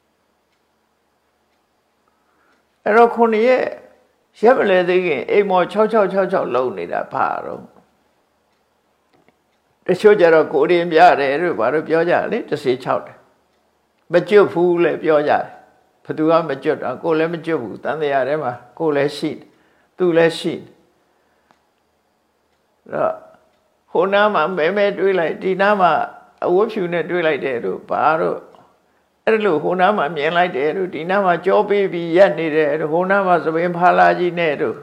အဲ့တော့ခုနှစ်ရက်ရက်မလဲသေးခင်အိမ်မော်၆၆၆၆လုံးနေတာဘာတော့တချို့ကြတော့ကိုရင်ပြတယ်တို့ဘာလို့ပြောကြလဲတစ်စီ၆တယ်မကျွတ်ဘူးလေပြောကြတယ်ဘသူကမကျွတ်တာကိုလည်းမကျွတ်ဘူးတန်တရားထဲမှာကိုလည်းရှိသူလည်းရှိတော့ဟိုနားမှာမဲမဲတွေးလိုက်ဒီနားမှာအဝတ်ဖြူနဲ့တွေးလိုက်တယ်တို့ဘာတော့အဲ့လိုဟိုနားမှာမြင်လိုက်တယ်တို့ဒီနားမှာကြောပေးပြီးရက်နေတယ်တို့ဟိုနားမှာသပင်ဖာလာကြီးနဲ့တို့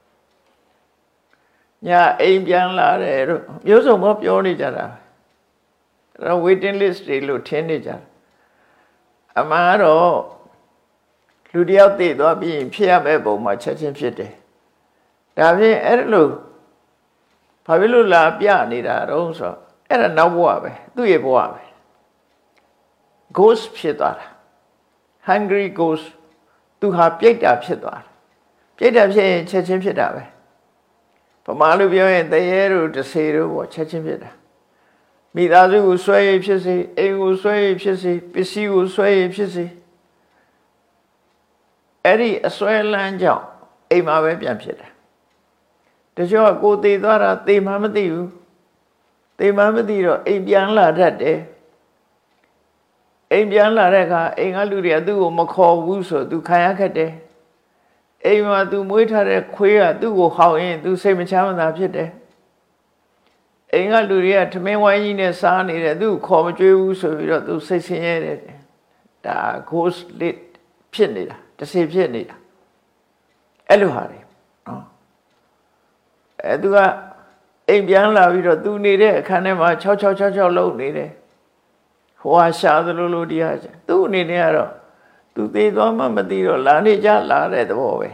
ညာအိမ်ပြန်လာတယ်တို့မျိုးစုံမပြောနေကြတာအဲ့တော့ waiting list တွေလို့ထင်နေကြတယ်အမှန်တော့လူတယောက်သိသွားပြီးဖြစ်ရမယ့်ပုံမှာချက်ချင်းဖြစ်တယ်ဒါဖြင့်အဲ့လိုဘာဖြစ်လို့လာပြနေတာတော့ဆိုအဲ့ဒါနောက်ဘဝပဲသူ့ရဲ့ဘဝပဲ ghost ဖြစ်သွားတာ hungry ghost သူဟာပြိတ္တာဖြစ်သွားတာပြိတ္တာဖြစ်ရင်ချက်ချင်းဖြစ်တာပဲဗမာလူပြောရင်တရေတို့တဆေတို့ပေါ့ချက်ချင်းဖြစ်တာမိသားစုကိုဆွဲရဖြစ်စေအိမ်ကိုဆွဲရဖြစ်စေပစ္စည်းကိုဆွဲရဖြစ်စေအဲ့ဒီအဆွဲလန်းကြောင့်အိမ်မှာပဲပြန်ဖြစ်တာတချို့ကကိုသေးသွားတာသေမှမသိဘူးသေမှမသိတော့အိမ်ပြန်လာတတ်တယ်အိမ်ပြန်လာတဲ့အခါအိမ်ကလူတွေကသူ့ကိုမခေါ်ဘူးဆိုသူခံရခက်တယ်အိမ်မှာသူမွေးထားတဲ့ခွေးကသူ့ကိုဟောက်ရင်သူစိတ်မချမ်းသာဖြစ်တယ်အိမ်ကလူတွေကထမင်းဝိုင်းကြီးနဲ့စားနေတယ်သူ့ခေါ်မကြွေးဘူးဆိုပြီးတော့သူစိတ်ဆင်းရဲတယ်ဒါ ghost lit ဖြစ်နေတာတစ်စီဖြစ်နေတာအဲ့လိုဟာတွေနော်အဲ့သူကအိမ်ပြန်လာပြီးတော့သူနေတဲ့အခန်းထဲမှာ၆၆၆၆လုံးနေတယ်ဟိုဟာရှာသလိုလိုတရားချသူ့အနေနဲ့ကတော့သူသေးသွားမှမသိတော့လာနေကြလာတဲ့သဘောပဲ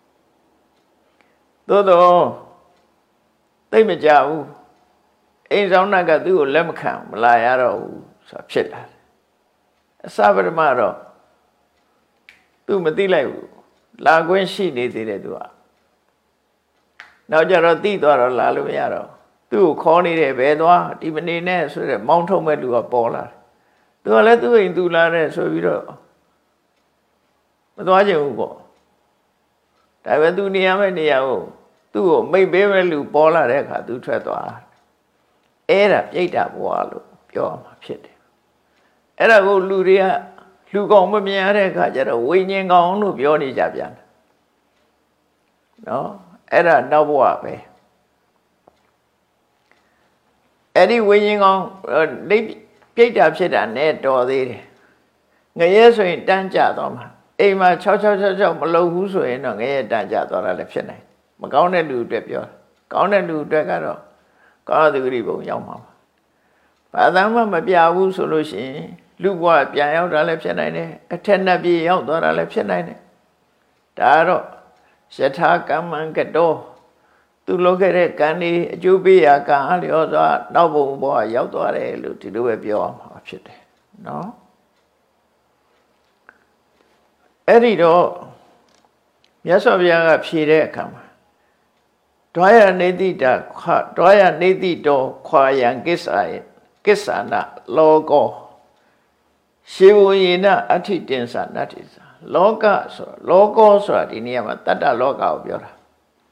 သို့တော့သိမကြဘူးအိမ်ဆောင်ကသူ့ကိုလက်မခံမလာရတော့ဘူးဆိုတာဖြစ်လာတယ်အစပထမတော့သူမသိလိုက်ဘူးလာခွင့်ရှိနေသေးတယ်သူကနောက်ကြတော့သိသွားတော့လာလို့မရတော့သူ့ကိုခေါ်နေတယ်ဘယ်သွားဒီမနေနဲ့ဆိုတဲ့မောင်းထုတ်မဲ့လူကပေါ်လာတယ်သူကလည်းသူ့အိမ်သူလာတဲ့ဆိုပြီးတော့မသွားချင်ဘူးပေါ့ဒါပေမဲ့သူနေရမယ့်နေရာကိုသူ့ကိုမိတ်ပေးမဲ့လူပေါ်လာတဲ့အခါသူထွက်သွားအဲ့ဒါပြိတ္တာဘဝလို့ပြောရမှာဖြစ်တယ်အဲ့ဒါကိုလူတွေကလူကောင်မမြင်ရတဲ့အခါကျတော့ဝိညာဉ်ကောင်လို့ပြောနေကြပြန်တယ်နော်အဲ့ဒါနောက်ဘဝပဲအဲ့ဒီဝိညာဉ်ကောင်ပြိတ္တာဖြစ်တာနဲ့တော်သေးတယ်ငရဲဆိုရင်တန်းကြသွားမှာအိမ်မှာ၆၆၆၆မလုံဘူးဆိုရင်တော့ငရဲတန်းကြသွားတာလည်းဖြစ်နိုင်မကောင်းတဲ့လူအတွက်ပြောကောင်းတဲ့လူအတွက်ကတော့ကောင်းတဲ့ဂရိဘုံရောက်မှာပါဘာသာမှမပြဘူးဆိုလို့ရှိရင်လူဘဝပြန်ရောက်တာလည်းဖြစ်နိုင်တယ်အထက်နတ်ပြည်ရောက်သွားတာလည်းဖြစ်နိုင်တယ်ဒါတော့ယထာကမ္မံကတောသူလုပ်ခဲ့တဲ့ကံဒီအကျိုးပေးရာကံအလျော်စွာနောက်ဘုံဘဝရောက်သွားတယ်လို့ဒီလိုပဲပြောအောင်မှာဖြစ်တယ်နော်အဲ့ဒီတော့မြတ်စွာဘုရားကဖြေတဲ့အခါမှာဒွါယနေတိတာဒွါယနေတိတောခွာယံကိစ္ဆာယကိစ္ဆာနလောကောရှေဝယေနအဋ္ဌိတင်္ဆာနတ္တိစာလောကဆိုလောကောဆိုတာဒီနေရာမှာတတ္တလောကကိုပြောတာ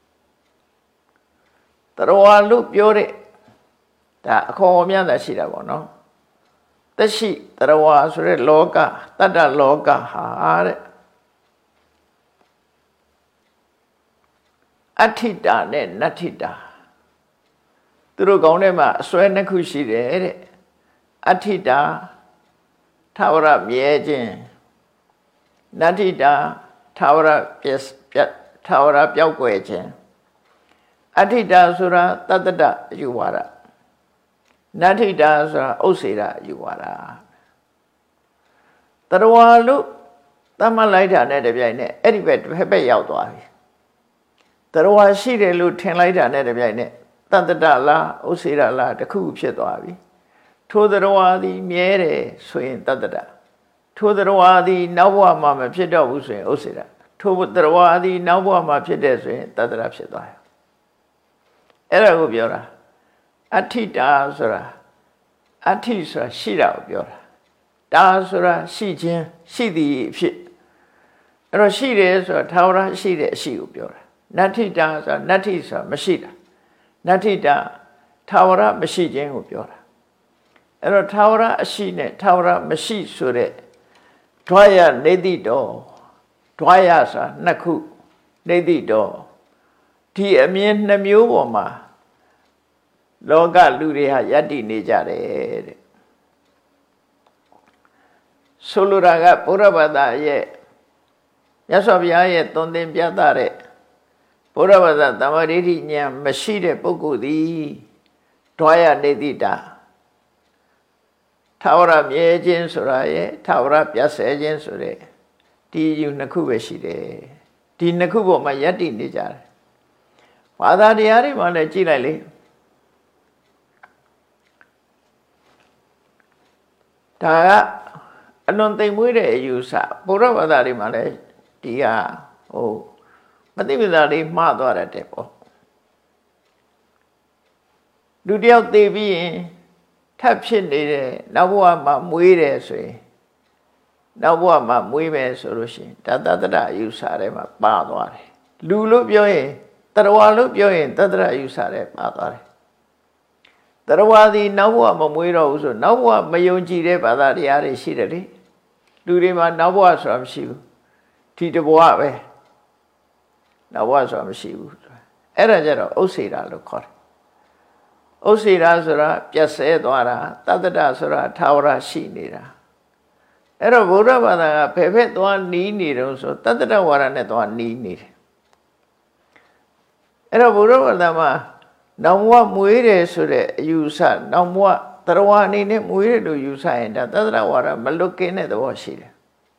တရဝါလို့ပြောတဲ့ဒါအခေါ်အများသာရှိတာပေါ့နော်တရှိတရဝါဆိုတဲ့လောကတတ္တလောကဟာတဲ့အဋ္ဌိတာနဲ့နတ္ထိတာသူတို့ကောင်းထဲမှာအစွဲနှစ်ခုရှိတယ်တဲ့အဋ္ဌိတာထာဝရမြဲခြင်းနတ္ထိတာထာဝရပြည့်ပြတ်ထာဝရပြောက်ွယ်ခြင်းအဋ္ဌိတာဆိုတာတတ္တတအယူဝါဒနတ္ထိတာဆိုတာဥစ္စေရအယူဝါဒတရဝါလို့သတ်မှတ်လိုက်တာနဲ့တပြိုင်နက်အဲ့ဒီဘက်တစ်ဖက်ဘက်ရောက်သွားပြီတရားရှိတယ်လို့ထင်လိုက်တာနဲ့တပြိုင်နက်တတ္တတလားဥစေရလားတစ်ခုဖြစ်သွားပြီထိုတရားသည်မြဲတယ်ဆိုရင်တတ္တတထိုတရားသည်နောက်ဘဝမှာမဖြစ်တော့ဘူးဆိုရင်ဥစေရထိုတရားသည်နောက်ဘဝမှာဖြစ်တယ်ဆိုရင်တတ္တရဖြစ်သွားတယ်အဲ့ဒါကိုပြောတာအဋ္ဌိတာဆိုတာအဋ္ဌိဆိုတာရှိတာကိုပြောတာတာဆိုတာရှိခြင်းရှိသည်ဖြစ်အဲ့တော့ရှိတယ်ဆိုတာထာဝရရှိတဲ့အရှိကိုပြောတာနတ္ထိတာဆိုတာနတ္ထိဆိုတာမရှိတာနတ္ထိတာထာဝရမရှိခြင်းကိုပြောတာအဲ့တော့ထာဝရအရှိနဲ့ထာဝရမရှိဆိုတဲ့ဒွါယနေတိတော်ဒွါယဆိုတာနှစ်ခုနေတိတော်ဒီအမြင်နှမျိုးပေါ်မှာလောကလူတွေဟာယက်တည်နေကြတယ်တဲ့ဆိုလိုတာကဘုရားဘာသာရဲ့မြတ်စွာဘုရားရဲ့သွန်သင်ပြသတဲ့ဘုရားဘာသာတမ္မာဒိဋ္ဌိဉာဏ်မရှိတဲ့ပုဂ္ဂိုလ်သည်ဒွါယနေတိတာထာဝရမြဲခြင်းဆိုတာရဲ့ထာဝရပြတ်ဆဲခြင်းဆိုတဲ့ဒီယူနှစ်ခုပဲရှိတယ်ဒီနှစ်ခုပေါ်မှာယက်တည်နေကြတယ်ဘာသာတရားတွေမှာလည်းကြည့်လိုက်လေဒါကအလွန်သိမ်မွေးတဲ့အယူဆဘုရားဘာသာတွေမှာလည်းဒီကဟိုမသိမသာလေးမှားသွားတဲ့ပေါ့လူတယောက်သိပြီးရင်ထပ်ဖြစ်နေတဲ့နောက်ဘဝမှာမွေးတယ်ဆိုရင်နောက်ဘဝမှာမွေးမယ်ဆိုလို့ရှိရင်တတ္တတအယူဆထဲမှာပါသွားတယ်လူလို့ပြောရင်တရားလို့ပြောရင်တတ္တတအယူဆထဲပါသွားတယ်တရားသည်နောက်ဘဝမမွေးတော့ဘူးဆိုနောက်ဘဝမယုံကြည်တဲ့ဘာသာတရားတွေရှိတယ်လေလူတွေမှာနောက်ဘဝဆိုတာမရှိဘူးဒီတဘဝပဲနောက်ဘဝဆိုတာမရှိဘူးအဲ့ဒါကြတော့ဥစ္စေတာလို့ခေါ်တယ်ဥစ္စေတာဆိုတာပြတ်ဆဲသွားတာတတ္တတဆိုတာထာဝရရှိနေတာအဲ့တော့ဗုဒ္ဓဘာသာကဖယ်ဖက်သွားနီးနေတော့ဆိုတတ္တတဝါဒနဲ့သွားနီးနေတယ်အဲ့တော့ဗုဒ္ဓဘာသာမှာနောက်ဘဝမွေးတယ်ဆိုတဲ့အယူဆနောက်ဘဝတရားအနေနဲ့မွေးတယ်လို့ယူဆရင်ဒါတတ္တဝါဒမလွတ်ကင်းတဲ့သဘောရှိတယ်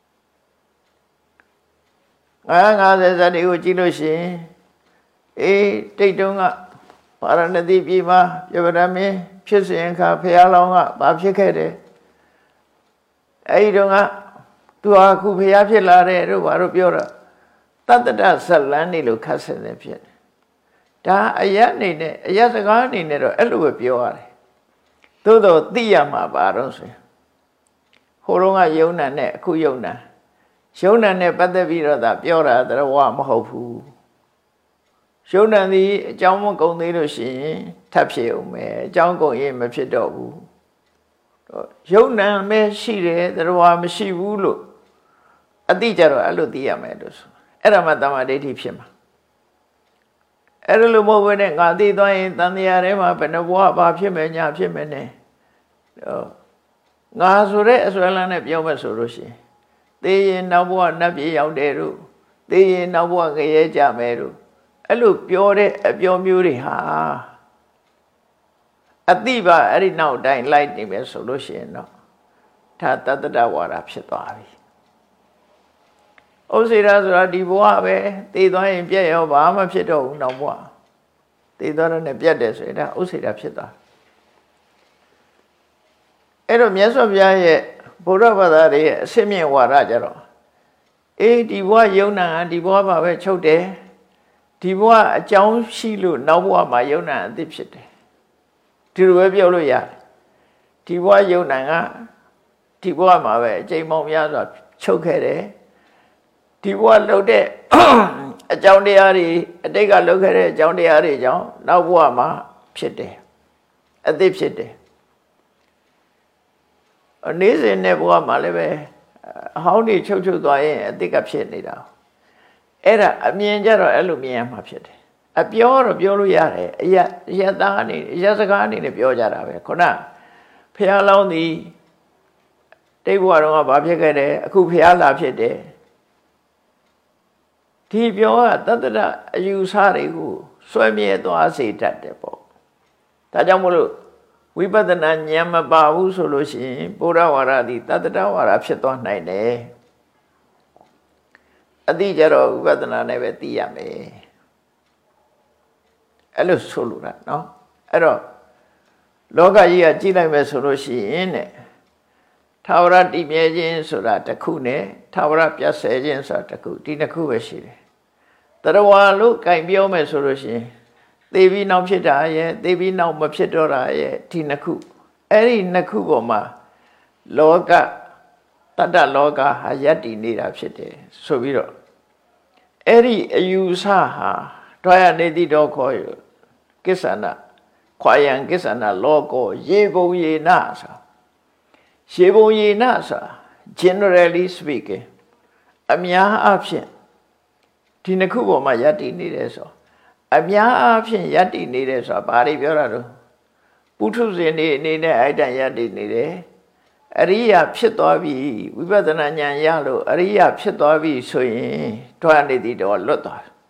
ငါးငါးဆယ်ဇာတိကိုကြည့်လို့ရှိရင်အေးတိတ်တုံးကပါရဏသီပြည်မှာပြဗရမင်းဖြစ်စဉ်ခါဖះလောင်းကဘာဖြစ်ခဲ့တယ်အဲ့ဒီတော့ကသူဟာခုဖះဖြစ်လာတယ်တို့ဘာလို့ပြောတော့တတ္တတဇလန်းနေလို့ခတ်ဆင်နေဖြစ်တယ်ဒါအယက်အနေနဲ့အယက်စကားအနေနဲ့တော့အဲ့လိုပဲပြောရတယ်သို့တော့သိရမှာပါတော့ဆိုရင်ဟိုတုန်းကယုံနာနဲ့အခုယုံနာယုံနာနဲ့ပတ်သက်ပြီးတော့ဒါပြောတာတရားဝမဟုတ်ဘူးယုံနာသည်အကြောင်းမကုန်သေးလို့ရှိရင်ထပ်ဖြစ်အောင်မယ်အကြောင်းကုန်ရင်မဖြစ်တော့ဘူးယုံနာမဲရှိတယ်တရားဝမရှိဘူးလို့အတိကြတော့အဲ့လိုသိရမယ်လို့ဆိုအဲ့ဒါမှတမ္မာဒိဋ္ဌိဖြစ်မှာအဲ့လိုမဟုတ်ဘဲနဲ့ငါသိသွားရင်တန်တရားထဲမှာဘယ်နှဘဝဘာဖြစ်မယ်ညာဖြစ်မယ်နဲ့ငါဆိုတဲ့အစွဲလန်းနဲ့ပြောမယ်ဆိုလို့ရှိရင်သိရင်နောက်ဘဝနတ်ပြည်ရောက်တယ်တို့သိရင်နောက်ဘဝငရဲကြမယ်တို့အဲ့လိုပြောတဲ့အပြောမျိုးတွေဟာအတိပါအဲ့ဒီနောက်တိုင်းလိုက်နေမယ်ဆိုလို့ရှိရင်တော့ဒါတတ္တတဝါဒဖြစ်သွားပြီဥစေရာဆိုတာဒီဘဝပဲသိသွားရင်ပြည့်ရောဘာမှဖြစ်တော့ဘူးနောက်ဘဝသိသွားတော့နဲ့ပြတ်တယ်ဆိုရင်ဒါဥစေရာဖြစ်သွားအဲ့တော့မြတ်စွာဘုရားရဲ့ဘုရားဘာသာတွေရဲ့အစစ်မြင့်ဝါဒကြတော့အေးဒီဘဝယုံနာဒီဘဝမှာပဲချုပ်တယ်ဒီဘဝအကြောင်းရှိလို့နောက်ဘဝမှာယုံနာအသစ်ဖြစ်တယ်ဒီလိုပဲပြောလို့ရတယ်ဒီဘဝယုံနာကဒီဘဝမှာပဲအကျိန်ပေါင်းများစွာချုပ်ခဲ့တယ်ဒီဘဝလှုပ်တဲ့အကြောင်းတရားတွေအတိတ်ကလှုပ်ခဲ့တဲ့အကြောင်းတရားတွေကြောင့်နောက်ဘဝမှာဖြစ်တယ်အသစ်ဖြစ်တယ်နေ့စဉ်နဲ့ဘဝမှာလည်းပဲအဟောင်းတွေချုပ်ချုပ်သွားရင်အသစ်ကဖြစ်နေတာအဲ့ဒါအမြင်ကြတော့အဲ့လိုမြင်ရမှာဖြစ်တယ်အပြောတော့ပြောလို့ရတယ်အရအရသားအနေနဲ့အရစကားအနေနဲ့ပြောကြတာပဲခုနဖះလောင်းသည်တိတ်ဘဝတော့ကဘာဖြစ်ခဲ့တယ်အခုဖះလာဖြစ်တယ်ဒီပြောကတတ္တရအယူဆတွေကိုစွဲမြဲသွားစေတတ်တယ်ပေါ့ဒါကြောင့်မို့လို့ဝိပဿနာဉာဏ်မပါဘူးဆိုလို့ရှိရင်ဘုရားဝါဒသည်တတ္တရဝါဒဖြစ်သွားနိုင်တယ်အတိကြတော့ဝိပဿနာနဲ့ပဲသိရမယ်အဲ့လိုဆိုလိုတာနော်အဲ့တော့လောကကြီးကကြည့်လိုက်မယ်ဆိုလို့ရှိရင်တဲ့ထာဝရတည်မြဲခြင်းဆိုတာတစ်ခုနဲ့ထာဝရပြတ်ဆဲခြင်းဆိုတာတစ်ခုဒီနှစ်ခုပဲရှိတယ်တရားဝါလို့ကြိုင်ပြောမယ်ဆိုလို့ရှိရင်သေပြီးနောက်ဖြစ်တာရဲ့သေပြီးနောက်မဖြစ်တော့တာရဲ့ဒီနှစ်ခုအဲ့ဒီနှစ်ခုပေါ်မှာလောကတတ္တလောကဟာယက်တည်နေတာဖြစ်တယ်ဆိုပြီးတော့အဲ့ဒီအယူဆဟာတွားရနေတိတော့ခေါ်ရကိစ္ဆနာခွာယံကိစ္ဆနာလောကောရေပုံရေနာဆိုရေပုံရေနာဆို generally speaking အများအားဖြင့်ဒီနှစ်ခုပေါ်မှာယက်တည်နေတယ်ဆိုအများအားဖြင့်ယက်တည်နေတယ်ဆိုတာဘာတွေပြောတာတော့ပုထုဇဉ်တွေအနေနဲ့အဲ့တန်ယက်တည်နေတယ်အရိယာဖြစ်သွားပြီဝိပဿနာဉာဏ်ရလို့အရိယာဖြစ်သွားပြီဆိုရင်တွားနေသည်တော့လွတ်သွားတယ်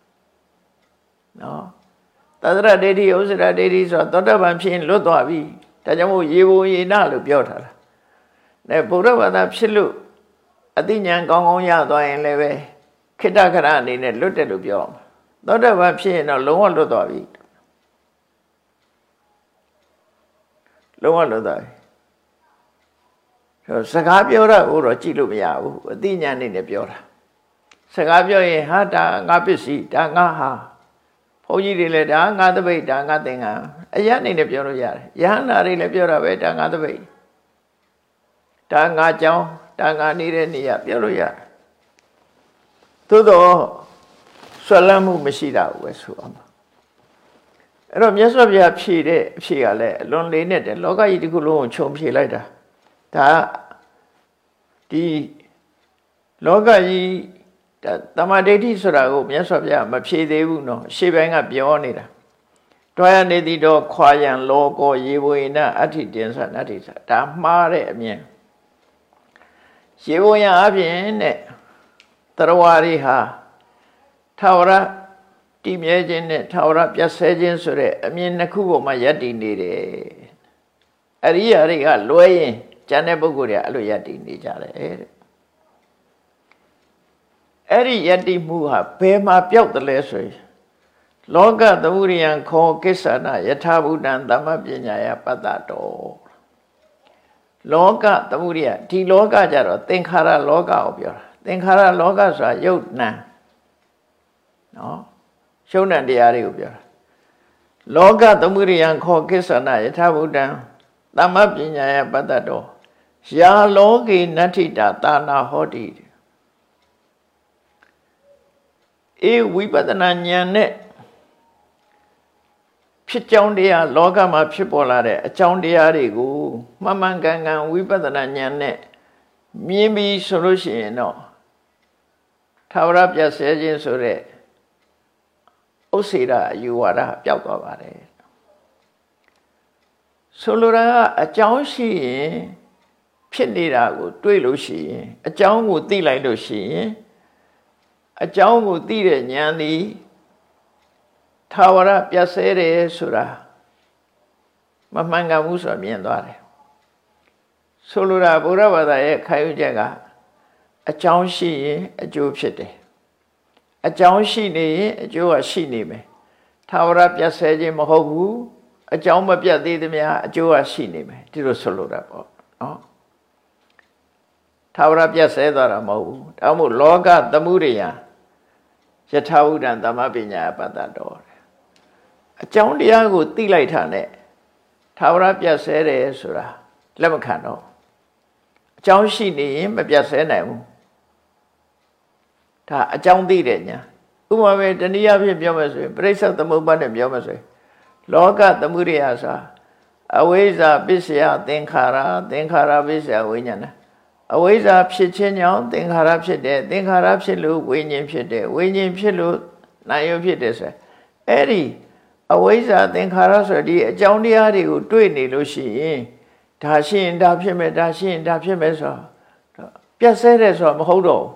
နော်သတ္တရဒိဋ္ဌိဥစ္စရဒိဋ္ဌိဆိုတော့သောတပန်ဖြစ်ရင်လွတ်သွားပြီဒါကြောင့်မို့ရေပုံရေနလို့ပြောထားတာနဲ့ဗုဒ္ဓဘာသာဖြစ်လို့အသိဉာဏ်ကောင်းကောင်းရသွားရင်လည်းပဲခိတ္တခရအနေနဲ့လွတ်တယ်လို့ပြောအောင်သောတပန်ဖြစ်ရင်တော့လုံးဝလွတ်သွားပြီလုံးဝလွတ်သွားပြီစကားပြောတာကိုတော့ကြည့်လို့မရဘူးအသိဉာဏ်နဲ့လည်းပြောတာစကားပြောရင်ဟာဒါငါပစ္စည်းဒါငါဟာဘုန်းကြီးတွေလည်းဒါငါတပိတ်ဒါငါသင်္ကန်းအရအနေနဲ့ပြောလို့ရတယ်ယဟန္တာတွေလည်းပြောတာပဲဒါငါတပိတ်ဒါငါကြောင်းဒါငါနေတဲ့နေရာပြောလို့ရတယ်သို့တော့ဆွလမ်းမှုမရှိတာဘူးပဲဆိုအောင်အဲ့တော့မြတ်စွာဘုရားဖြေတဲ့အဖြေကလည်းအလွန်လေးနဲ့တယ်လောကကြီးတစ်ခုလုံးကိုခြုံဖြေလိုက်တာဒါဒီလောကကြီးတမ္မာဒိဋ္ဌိဆိုတာကိုမြတ်စွာဘုရားမဖြေသေးဘူးနော်ရှေ့ပိုင်းကပြောနေတာတွားရနေသည်တော့ခွာယံလောကောရေဝေနအဋ္ဌိတင်္ဆနတ္ထိသာဒါမှားတဲ့အမြင်ရေဝယံအပြင်နဲ့တရဝါတွေဟာထာဝရတည်မြဲခြင်းနဲ့ထာဝရပြတ်ဆဲခြင်းဆိုတဲ့အမြင်နှစ်ခုပေါ်မှာယက်တည်နေတယ်အရိယာတွေကလွဲရင်ကျန်တဲ့ပုဂ္ဂိုလ်တွေအဲ့လိုယက်တည်နေကြတယ်တဲ့အဲ့ဒီယက်တည်မှုဟာဘယ်မှာပျောက်တယ်လဲဆိုရင်လောကသမုဒိယံခောကိစ္ဆနာယထာဘုဒ္ဓံသမ္မပညာယပတ္တတောလောကသမုဒိယဒီလောကကြတော့သင်္ခါရလောကကိုပြောတာသင်္ခါရလောကဆိုတာယုတ်နံနော်ရှုံးနံတရားတွေကိုပြောတာလောကသမုဒိယံခောကိစ္ဆနာယထာဘုဒ္ဓံသမ္မပညာယပတ္တတောယာလောကေနတ္ထိတာတာနာဟောတိအေဝိပဿနာဉာဏ်နဲ့ဖြစ်ကြောင်းတရားလောကမှာဖြစ်ပေါ်လာတဲ့အကြောင်းတရားတွေကိုမှန်မှန်ကန်ကန်ဝိပဿနာဉာဏ်နဲ့မြင်ပြီးဆိုလို့ရှိရင်တော့ထာဝရပြတ်ဆဲခြင်းဆိုတဲ့ဥစ္စေရအယူဝါဒပျောက်သွားပါတယ်ဆိုလိုတာကအကြောင်းရှိရင်ဖြစ်နေတာကိုတွေးလို့ရှိရင်အကြောင်းကိုသိလိုက်လို့ရှိရင်အကြောင်းကိုသိတဲ့ဉာဏ်သည်ထာဝရပြတ်ဆဲတယ်ဆိုတာမမှန်ကန်ဘူးဆိုတာမြင်သွားတယ်ဆိုလိုတာဗုဒ္ဓဘာသာရဲ့ခိုင်ယူချက်ကအကြောင်းရှိရင်အကျိုးဖြစ်တယ်အကြောင်းရှိနေရင်အကျိုးကရှိနေမယ်ထာဝရပြတ်ဆဲခြင်းမဟုတ်ဘူးအကြောင်းမပြတ်သေးသမျှအကျိုးကရှိနေမယ်ဒီလိုဆိုလိုတာပေါ့နော်ထာဝရပြတ်ဆဲသွားတာမဟုတ်ဘူးဒါမှမဟုတ်လောကသမုဒိယယထာဘုဒ္ဓံသမ္မပညာပတ္တတောအကြောင်းတရားကိုသိလိုက်တာနဲ့ထာဝရပြတ်ဆဲတယ်ဆိုတာလက်မခံတော့အကြောင်းရှိနေရင်မပြတ်ဆဲနိုင်ဘူးဒါအကြောင်းသိတဲ့ညာဥပမာပဲတနည်းအားဖြင့်ပြောမယ်ဆိုရင်ပရိစ္ဆေသမုပ္ပါဒ်နဲ့ပြောမယ်ဆိုရင်လောကသမုဒိယဆိုတာအဝိဇ္ဇာပစ္စယသင်္ခါရသင်္ခါရပစ္စယဝိညာဏအဝိဇ္ဇာဖြစ်ခြင်းကြောင့်သင်္ခါရဖြစ်တယ်သင်္ခါရဖြစ်လို့ဝိညာဉ်ဖြစ်တယ်ဝိညာဉ်ဖြစ်လို့နာယုဖြစ်တယ်ဆိုအဲ့ဒီအဝိဇ္ဇာသင်္ခါရဆိုဒီအကြောင်းတရားတွေကိုတွေ့နေလို့ရှိရင်ဒါရှိရင်ဒါဖြစ်မယ်ဒါရှိရင်ဒါဖြစ်မယ်ဆိုတော့ပြတ်ဆဲတယ်ဆိုတော့မဟုတ်တော့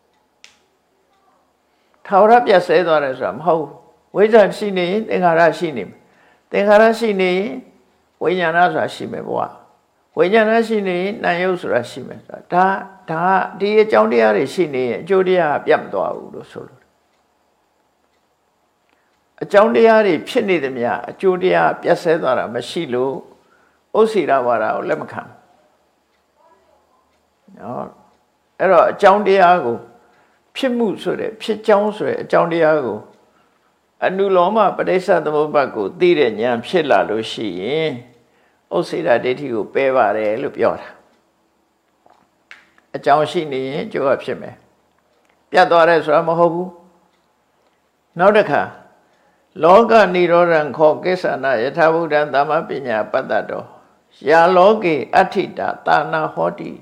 ထာဝရပြတ်ဆဲသွားတယ်ဆိုတော့မဟုတ်ဝိဇ္ဇာရှိနေရင်သင်္ခါရရှိနေမယ်သင်္ခါရရှိနေရင်ဝိညာဏဆိုတာရှိမယ်ဘုရားဝိညာဏရှိနေရင်နာယုဆိုတာရှိမယ်ဆိုတာဒါဒါဒီအကြောင်းတရားတွေရှိနေရင်အကျိုးတရားပြတ်မသွားဘူးလို့ဆိုလို့အကြောင်းတရားတွေဖြစ်နေသမျှအကျိုးတရားပြတ်ဆဲသွားတာမရှိလို့ဥစ္စေရဝါဒကိုလက်မခံနော်အဲ့တော့အကြောင်းတရားကိုဖြစ်မှုဆိုတဲ့ဖြစ်ကြောင်းဆိုတဲ့အကြောင်းတရားကိုအနုလောမပဋိစ္စသမုပ္ပါဒ်ကိုသိတဲ့ဉာဏ်ဖြစ်လာလို့ရှိရင်ဥစ္စေရဒိဋ္ဌိကိုပယ်ပါတယ်လို့ပြောတာအကြောင်းရှိနေရင်ကျိုးကဖြစ်မယ်ပြတ်သွားတယ်ဆိုတာမဟုတ်ဘူးနောက်တစ်ခါလောကနိရောဓံခောကိစ္ဆနာယထာဘုဒ္ဓံသမ္မပညာပတ္တတောယာလောကေအဋ္ဌိတာတာနာဟောတိ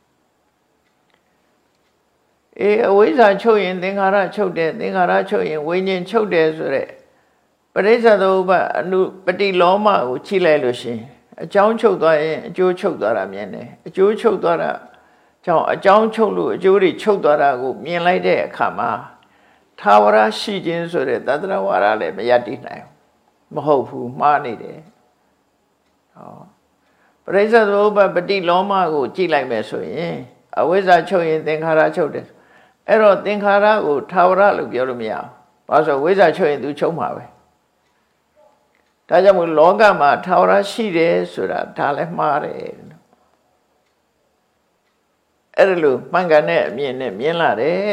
အေးအဝိဇ္ဇာချုပ်ရင်သင်္ခါရချုပ်တယ်သင်္ခါရချုပ်ရင်ဝိညာဉ်ချုပ်တယ်ဆိုတဲ့ပရိစ္ဆေသမုပ္ပါအနုပတိလောမကိုချိလိုက်လို့ရှင်အကြောင်းချုပ်သွားရင်အကျိုးချုပ်သွားတာမြင်တယ်အကျိုးချုပ်သွားတာကြောင့်အကြောင်းချုပ်လို့အကျိုးတွေချုပ်သွားတာကိုမြင်လိုက်တဲ့အခါမှာသာဝရရှိခြင်းဆိုတဲ့သတ္တရဝါဒလည်းမယတ္တိနိုင်ဘူးမဟုတ်ဘူးမှားနေတယ်ဟောပရိစ္ဆေသမုပ္ပါပတိလောမကိုကြည့်လိုက်မယ်ဆိုရင်အဝိဇ္ဇာချုပ်ရင်သင်္ခါရချုပ်တယ်အဲ့တော့သင်္ခါရကိုသာဝရလို့ပြောလို့မရဘူးဘာလို့ဆိုဝိဇ္ဇာချုပ်ရင်သူချုပ်မှာပဲဒါကြောင့်မို့လောကမှာသာဝရရှိတယ်ဆိုတာဒါလည်းမှားတယ်အဲ့ဒါလို့မှန်ကန်တဲ့အမြင်နဲ့မြင်လာတယ်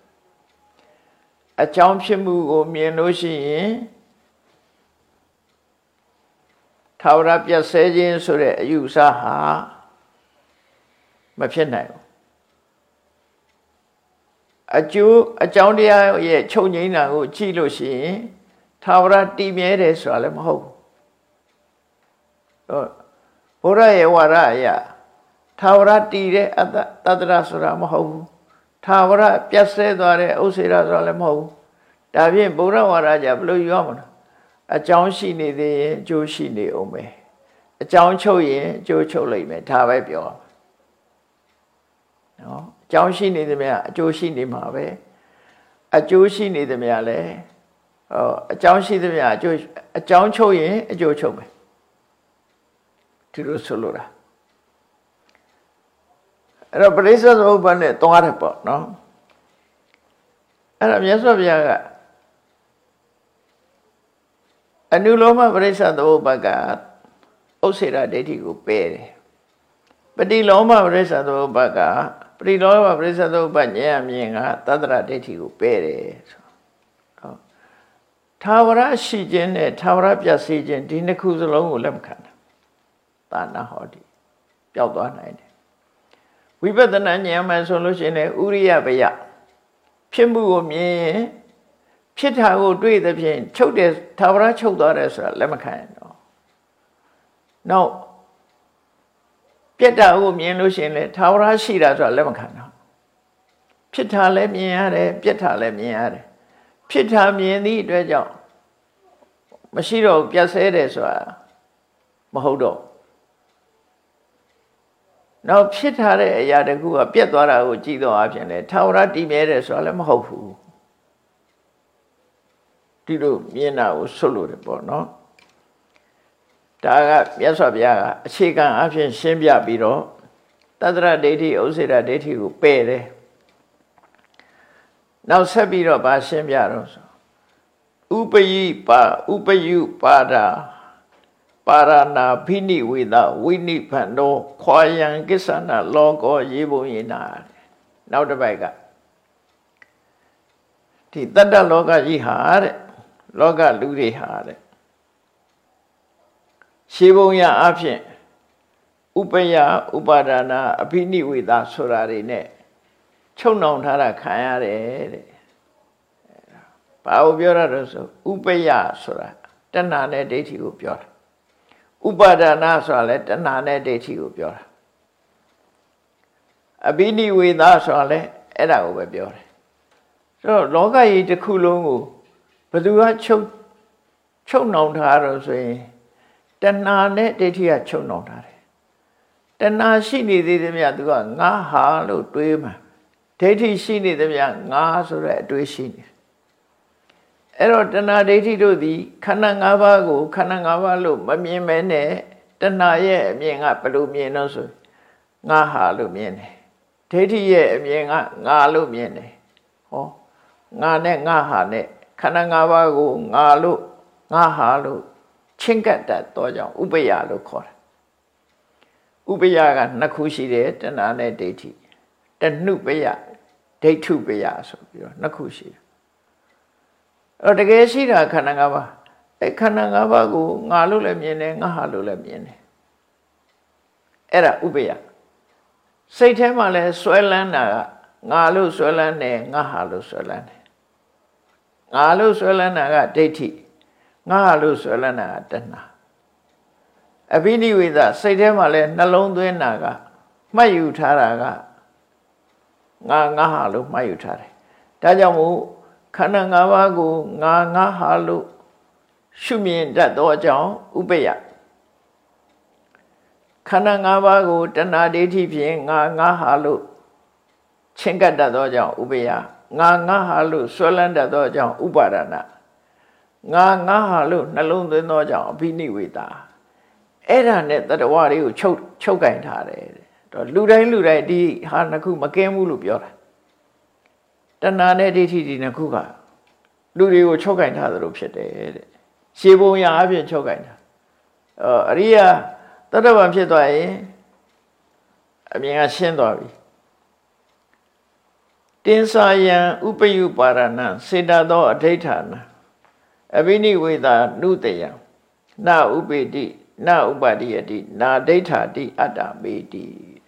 တဲ့အကြောင်းဖြစ်မှုကိုမြင်လို့ရှိရင်သာဝရပြတ်ဆဲခြင်းဆိုတဲ့အယူဆဟာမဖြစ်နိုင်ဘူးအကျိုးအကြောင်းတရားရဲ့ချုပ်ငြိမ်းတာကိုကြည့်လို့ရှိရင်သာဝရတည်မြဲတယ်ဆိုတာလည်းမဟုတ်ဘူးဘုရားရဲ့ဝါဒအရသာဝရတည်တဲ့အတ္တတတ္တရဆိုတာမဟုတ်ဘူးသာဝရပြတ်ဆဲသွားတဲ့ဥစ္စေရဆိုတာလည်းမဟုတ်ဘူးဒါဖြင့်ဘုရားဝါဒကြဘယ်လိုယူရမလဲအကြောင်းရှိနေသေးရင်အကျိုးရှိနေအောင်ပဲအကြောင်းချုပ်ရင်အကျိုးချုပ်လိမ့်မယ်ဒါပဲပြောနော်အကြောင်းရှိနေသမျှအကျိုးရှိနေမှာပဲအကျိုးရှိနေသမျှလည်းဟောအကြောင်းရှိသမျှအကျိုးအကြောင်းချုပ်ရင်အကျိုးချုပ်မယ်ဒီလိုဆိုလိုတာအဲ့တော့ပရိစ္ဆေသမုပ္ပါဒ်နဲ့သွားတယ်ပေါ့နော်အဲ့ဒါမြတ်စွာဘုရားကအနုလောမပရိစ္ဆေသမုပ္ပါဒ်ကဥစ္စေရဒိဋ္ဌိကိုပယ်တယ်ပတိလောမပရိစ္ဆေသမုပ္ပါဒ်ကပတိလောမပရိစ္ဆေသမုပ္ပါဒ်ဉာဏ်အမြင်ကသတ္တရဒိဋ္ဌိကိုပယ်တယ်ဆိုတော့သာဝရရှိခြင်းနဲ့သာဝရပြတ်စေခြင်းဒီနှစ်ခုစလုံးကိုလက်မခံတာသာနာဟောတိပျောက်သွားနိုင်တယ်ဝိပဿနာဉာဏ်မှဆိုလို့ရှိရင်ဥရိယပယဖြစ်မှုကိုမြင်ရင်ဖြစ်တာကိုတွေ့သဖြင့်ချုပ်တယ်သာဝရချုပ်သွားတယ်ဆိုတာလက်မခံရတော့နောက်ပြက်တာကိုမြင်လို့ရှိရင်လေသာဝရရှိတာဆိုတာလက်မခံတော့ဖြစ်တာလည်းမြင်ရတယ်ပြက်တာလည်းမြင်ရတယ်ဖြစ်တာမြင်သည့်အတွက်ကြောင့်မရှိတော့ပြတ်ဆဲတယ်ဆိုတာမဟုတ်တော့နောက်ဖြစ်ထားတဲ့အရာတခုကပြတ်သွားတာကိုကြည့်တော့အပြင်လေသာဝရတည်မြဲတယ်ဆိုတာလည်းမဟုတ်ဘူးဒီလိုမြင်တာကိုဆွတ်လို့တယ်ပေါ့နော်ဒါကမြတ်စွာဘုရားကအခြေခံအဖြစ်ရှင်းပြပြီးတော့တတ္တရဒိဋ္ဌိဥစ္စေရဒိဋ္ဌိကိုပယ်တယ်နောက်ဆက်ပြီးတော့ဗာရှင်းပြတော့ဆိုဥပယိပါဥပယုပါဒာပါရဏာဖိနိဝေဒဝိနိဗ္ဗန္တောခွာယံကိစ္ဆနာလောကောရေဘုံယေနာနောက်တစ်ပိုက်ကဒီတတ္တလောကကြီးဟာတဲ့လောကလူတွေဟာတဲ့ရှေးဘုံရအဖြစ်ဥပယဥပါဒနာအဖိနိဝေဒဆိုတာတွေနဲ့ချုပ်နှောင်ထားတာခံရတယ်တဲ့ဘာကိုပြောရတော့ဆိုဥပယဆိုတာတဏှာနဲ့ဒိဋ္ဌိကိုပြောတာဥပါဒနာဆိုတာလည်းတဏှာနဲ့ဒိဋ္ဌိကိုပြောတာအဘိနိဝေဒဆိုတာလည်းအဲ့ဒါကိုပဲပြောတယ်ဆိုတော့လောကကြီးတစ်ခုလုံးကိုဘယ်သူကချုပ်ချုပ်နှောင်ထားတော့ဆိုရင်တဏှာနဲ့ဒိဋ္ဌိကချုပ်နှောင်ထားတယ်တဏှာရှိနေသေးသမျှသူကငါဟာလို့တွေးမှာဒိဋ္ဌိရှိနေသမျှငါဆိုတဲ့အတွေးရှိနေအဲ့တော့တဏှာဒိဋ္ဌိတို့သည်ခန္ဓာ၅ပါးကိုခန္ဓာ၅ပါးလို့မမြင်မဲနဲ့တဏှာရဲ့အမြင်ကဘယ်လိုမြင်တော့ဆိုငါဟာလို့မြင်တယ်ဒိဋ္ဌိရဲ့အမြင်ကငါလို့မြင်တယ်ဟောငါနဲ့ငါဟာနဲ့ခခန္ဓာ၅ပါးကိုငါလို့ငါဟာလို့ချင်းကပ်တတ်သောကြောင့်ဥပယလို့ခေါ်တယ်ဥပယကနှစ်ခုရှိတယ်တဏှာနဲ့ဒိဋ္ဌိတဏှုပယဒိဋ္ဌုပယဆိုပြီးတော့နှစ်ခုရှိတယ်အဲ့တကယ်ရှိတာခန္ဓာ၅ပါးအဲ့ခန္ဓာ၅ပါးကိုငါလို့လည်းမြင်တယ်ငါဟာလို့လည်းမြင်တယ်အဲ့ဒါဥပယစိတ်ထဲမှာလည်းဆွဲလန်းတာကငါလို့ဆွဲလန်းတယ်ငါဟာလို့ဆွဲလန်းတယ်ငါလို့ဆွဲလန်းတာကဒိဋ္ဌိငါဟာလို့ဆွဲလန်းတာကတဏှာအဘိနိဝေဒစိတ်ထဲမှာလည်းနှလုံးသွင်းတာကမှတ်ယူထားတာကငါငါဟာလို့မှတ်ယူထားတယ်ဒါကြောင့်မို့ခန္ဓာ၅ပါးကိုငါငါဟာလို့ရှုမြင်တတ်သောကြောင့်ဥပယခန္ဓာ၅ပါးကိုတဏှာဒိဋ္ဌိဖြင့်ငါငါဟာလို့ချင်းကပ်တတ်သောကြောင့်ဥပယငါငါဟာလို့ဆွဲလန်းတတ်သောကြောင့်ဥပါဒနာငါငါဟာလို့နှလုံးသွင်းသောကြောင့်အဘိနိဝေဒအဲ့ဒါနဲ့တတဝါတွေကိုချုပ်ချုပ်ကင်ထားတယ်တော့လူတိုင်းလူတိုင်းဒီဟာနှစ်ခုမကင်းဘူးလို့ပြောတာတဏှာနဲ့ဒိဋ္ဌိဒီနှစ်ခုကလူတွေကိုချုပ်ကင်ထားသလိုဖြစ်တယ်တဲ့ရှေးဘုံရအပြင်ချုပ်ကင်တာအော်အရိယာတတ္တဗံဖြစ်သွားရင်အမြင်ကရှင်းသွားပြီတင်္စာယံဥပယုပါရဏံစေတသောအဋိဋ္ဌာနအဘိနိဝေဒနုတယံနာဥပေတိနာဥပါတိယတိနာဒိဋ္ဌာတိအတ္တမေတိ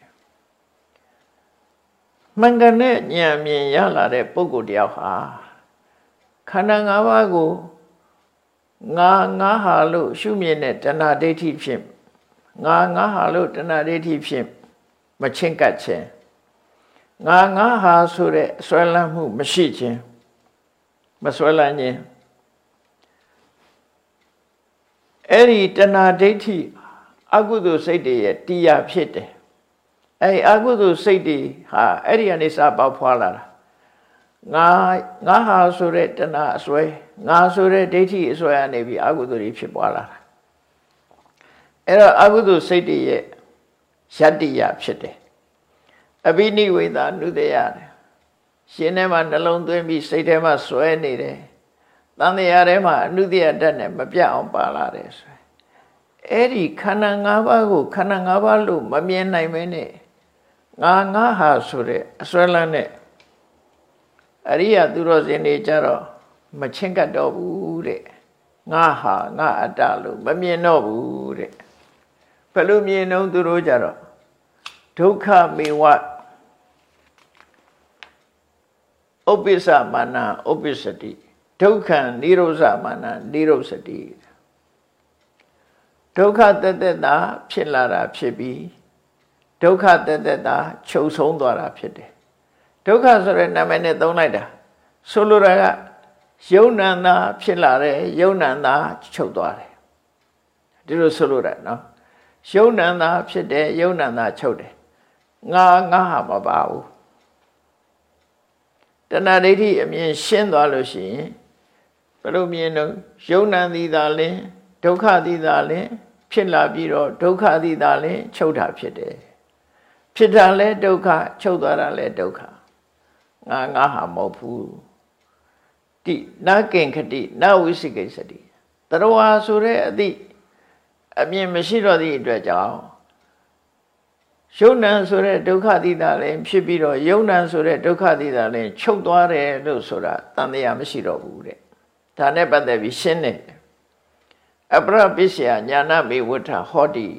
မှန်ကန်တဲ့ဉာဏ်မြင်ရလာတဲ့ပုဂ္ဂိုလ်တယောက်ဟာခန္ဓာ၅ပါးကိုငါငါဟာလို့ရှုမြင်တဲ့တဏှာဒိဋ္ဌိဖြင့်ငါငါဟာလို့တဏှာဒိဋ္ဌိဖြင့်မချင်းကပ်ခြင်းငါငါဟာဆိုတဲ့ဆွဲလန်းမှုမရှိခြင်းမဆွဲလန်းခြင်းအဲ့ဒီတဏှာဒိဋ္ဌိအကုသိုလ်စိတ်တွေရဲ့တရားဖြစ်တယ်အဲ့ဒီအကုသိုလ်စိတ်တွေဟာအဲ့ဒီအနေစာပေါက်ဖွာလာတာငါငါဟာဆိုတဲ့တဏှာအစွဲငါဆိုတဲ့ဒိဋ္ဌိအစွဲကနေပြီးအကုသိုလ်တွေဖြစ်ပွားလာတာအဲ့တော့အကုသိုလ်စိတ်တွေရဲ့ယတ္တိယဖြစ်တယ်အဘိနိဝေဒနုတယတယ်ရှင်ထဲမှာနှလုံးသွင်းပြီးစိတ်ထဲမှာစွဲနေတယ်တန်တရားထဲမှာအနုတ္တိယဓာတ်နဲ့မပြတ်အောင်ပါလာတယ်ဆိုအဲ့ဒီခန္ဓာ၅ပါးကိုခန္ဓာ၅ပါးလို့မမြင်နိုင်မင်းနဲ့ငါငါဟာဆိုတဲ့အစွဲလန်းနဲ့အရိယသူတော်စင်တွေကြတော့မချင်းကပ်တော့ဘူးတဲ့ငါဟာငါအတ္တလို့မမြင်တော့ဘူးတဲ့ဘယ်လိုမြင်တော့သူတို့ကြတော့ဒုက္ခမေဝဥပ္ပစ္စမာနဥပ္ပစ္စတိဒုက္ခនិရောဓမာနនិရောဓတိဒုက္ခတသက်တာဖြစ်လာတာဖြစ်ပြီးဒုက္ခတသက်တာချုပ်ဆုံးသွားတာဖြစ်တယ်ဒုက္ခဆိုတဲ့နာမည်နဲ့သုံးလိုက်တာဆိုလိုတာကယုံနံတာဖြစ်လာတယ်ယုံနံတာချုပ်သွားတယ်ဒီလိုဆိုလိုတာနော်ယုံနံတာဖြစ်တယ်ယုံနံတာချုပ်တယ်ငါငါဟာမပါဘူးတဏှာဒိဋ္ဌိအမြင်ရှင်းသွားလို့ရှိရင်ဘယ်လိုမြင်တော့ယုံနံသည်သာလင်ဒုက္ခသည်သာလင်ဖြစ်လာပြီးတော့ဒုက္ခသည်သာလင်ချုပ်တာဖြစ်တယ်ဖြစ်တာလဲဒုက္ခချုပ်သွားတာလဲဒုက္ခငါငါဟာမဟုတ်ဘူးတိနာကင်ခတိနာဝိသိကိစ္စတိတရဝါဆိုတဲ့အသည့်အမြင်မရှိတော့သည့်အတွက်ကြောင့်ယုံနံဆိုတဲ့ဒုက္ခသီတာလည်းဖြစ်ပြီးတော့ယုံနံဆိုတဲ့ဒုက္ခသီတာလည်းချုပ်သွားတယ်လို့ဆိုတာတန်တရားမရှိတော့ဘူးတဲ့ဒါနဲ့ပတ်သက်ပြီးရှင်းတယ်အပရပိစ္ဆယညာနာမေဝဋ္ဌဟောတိ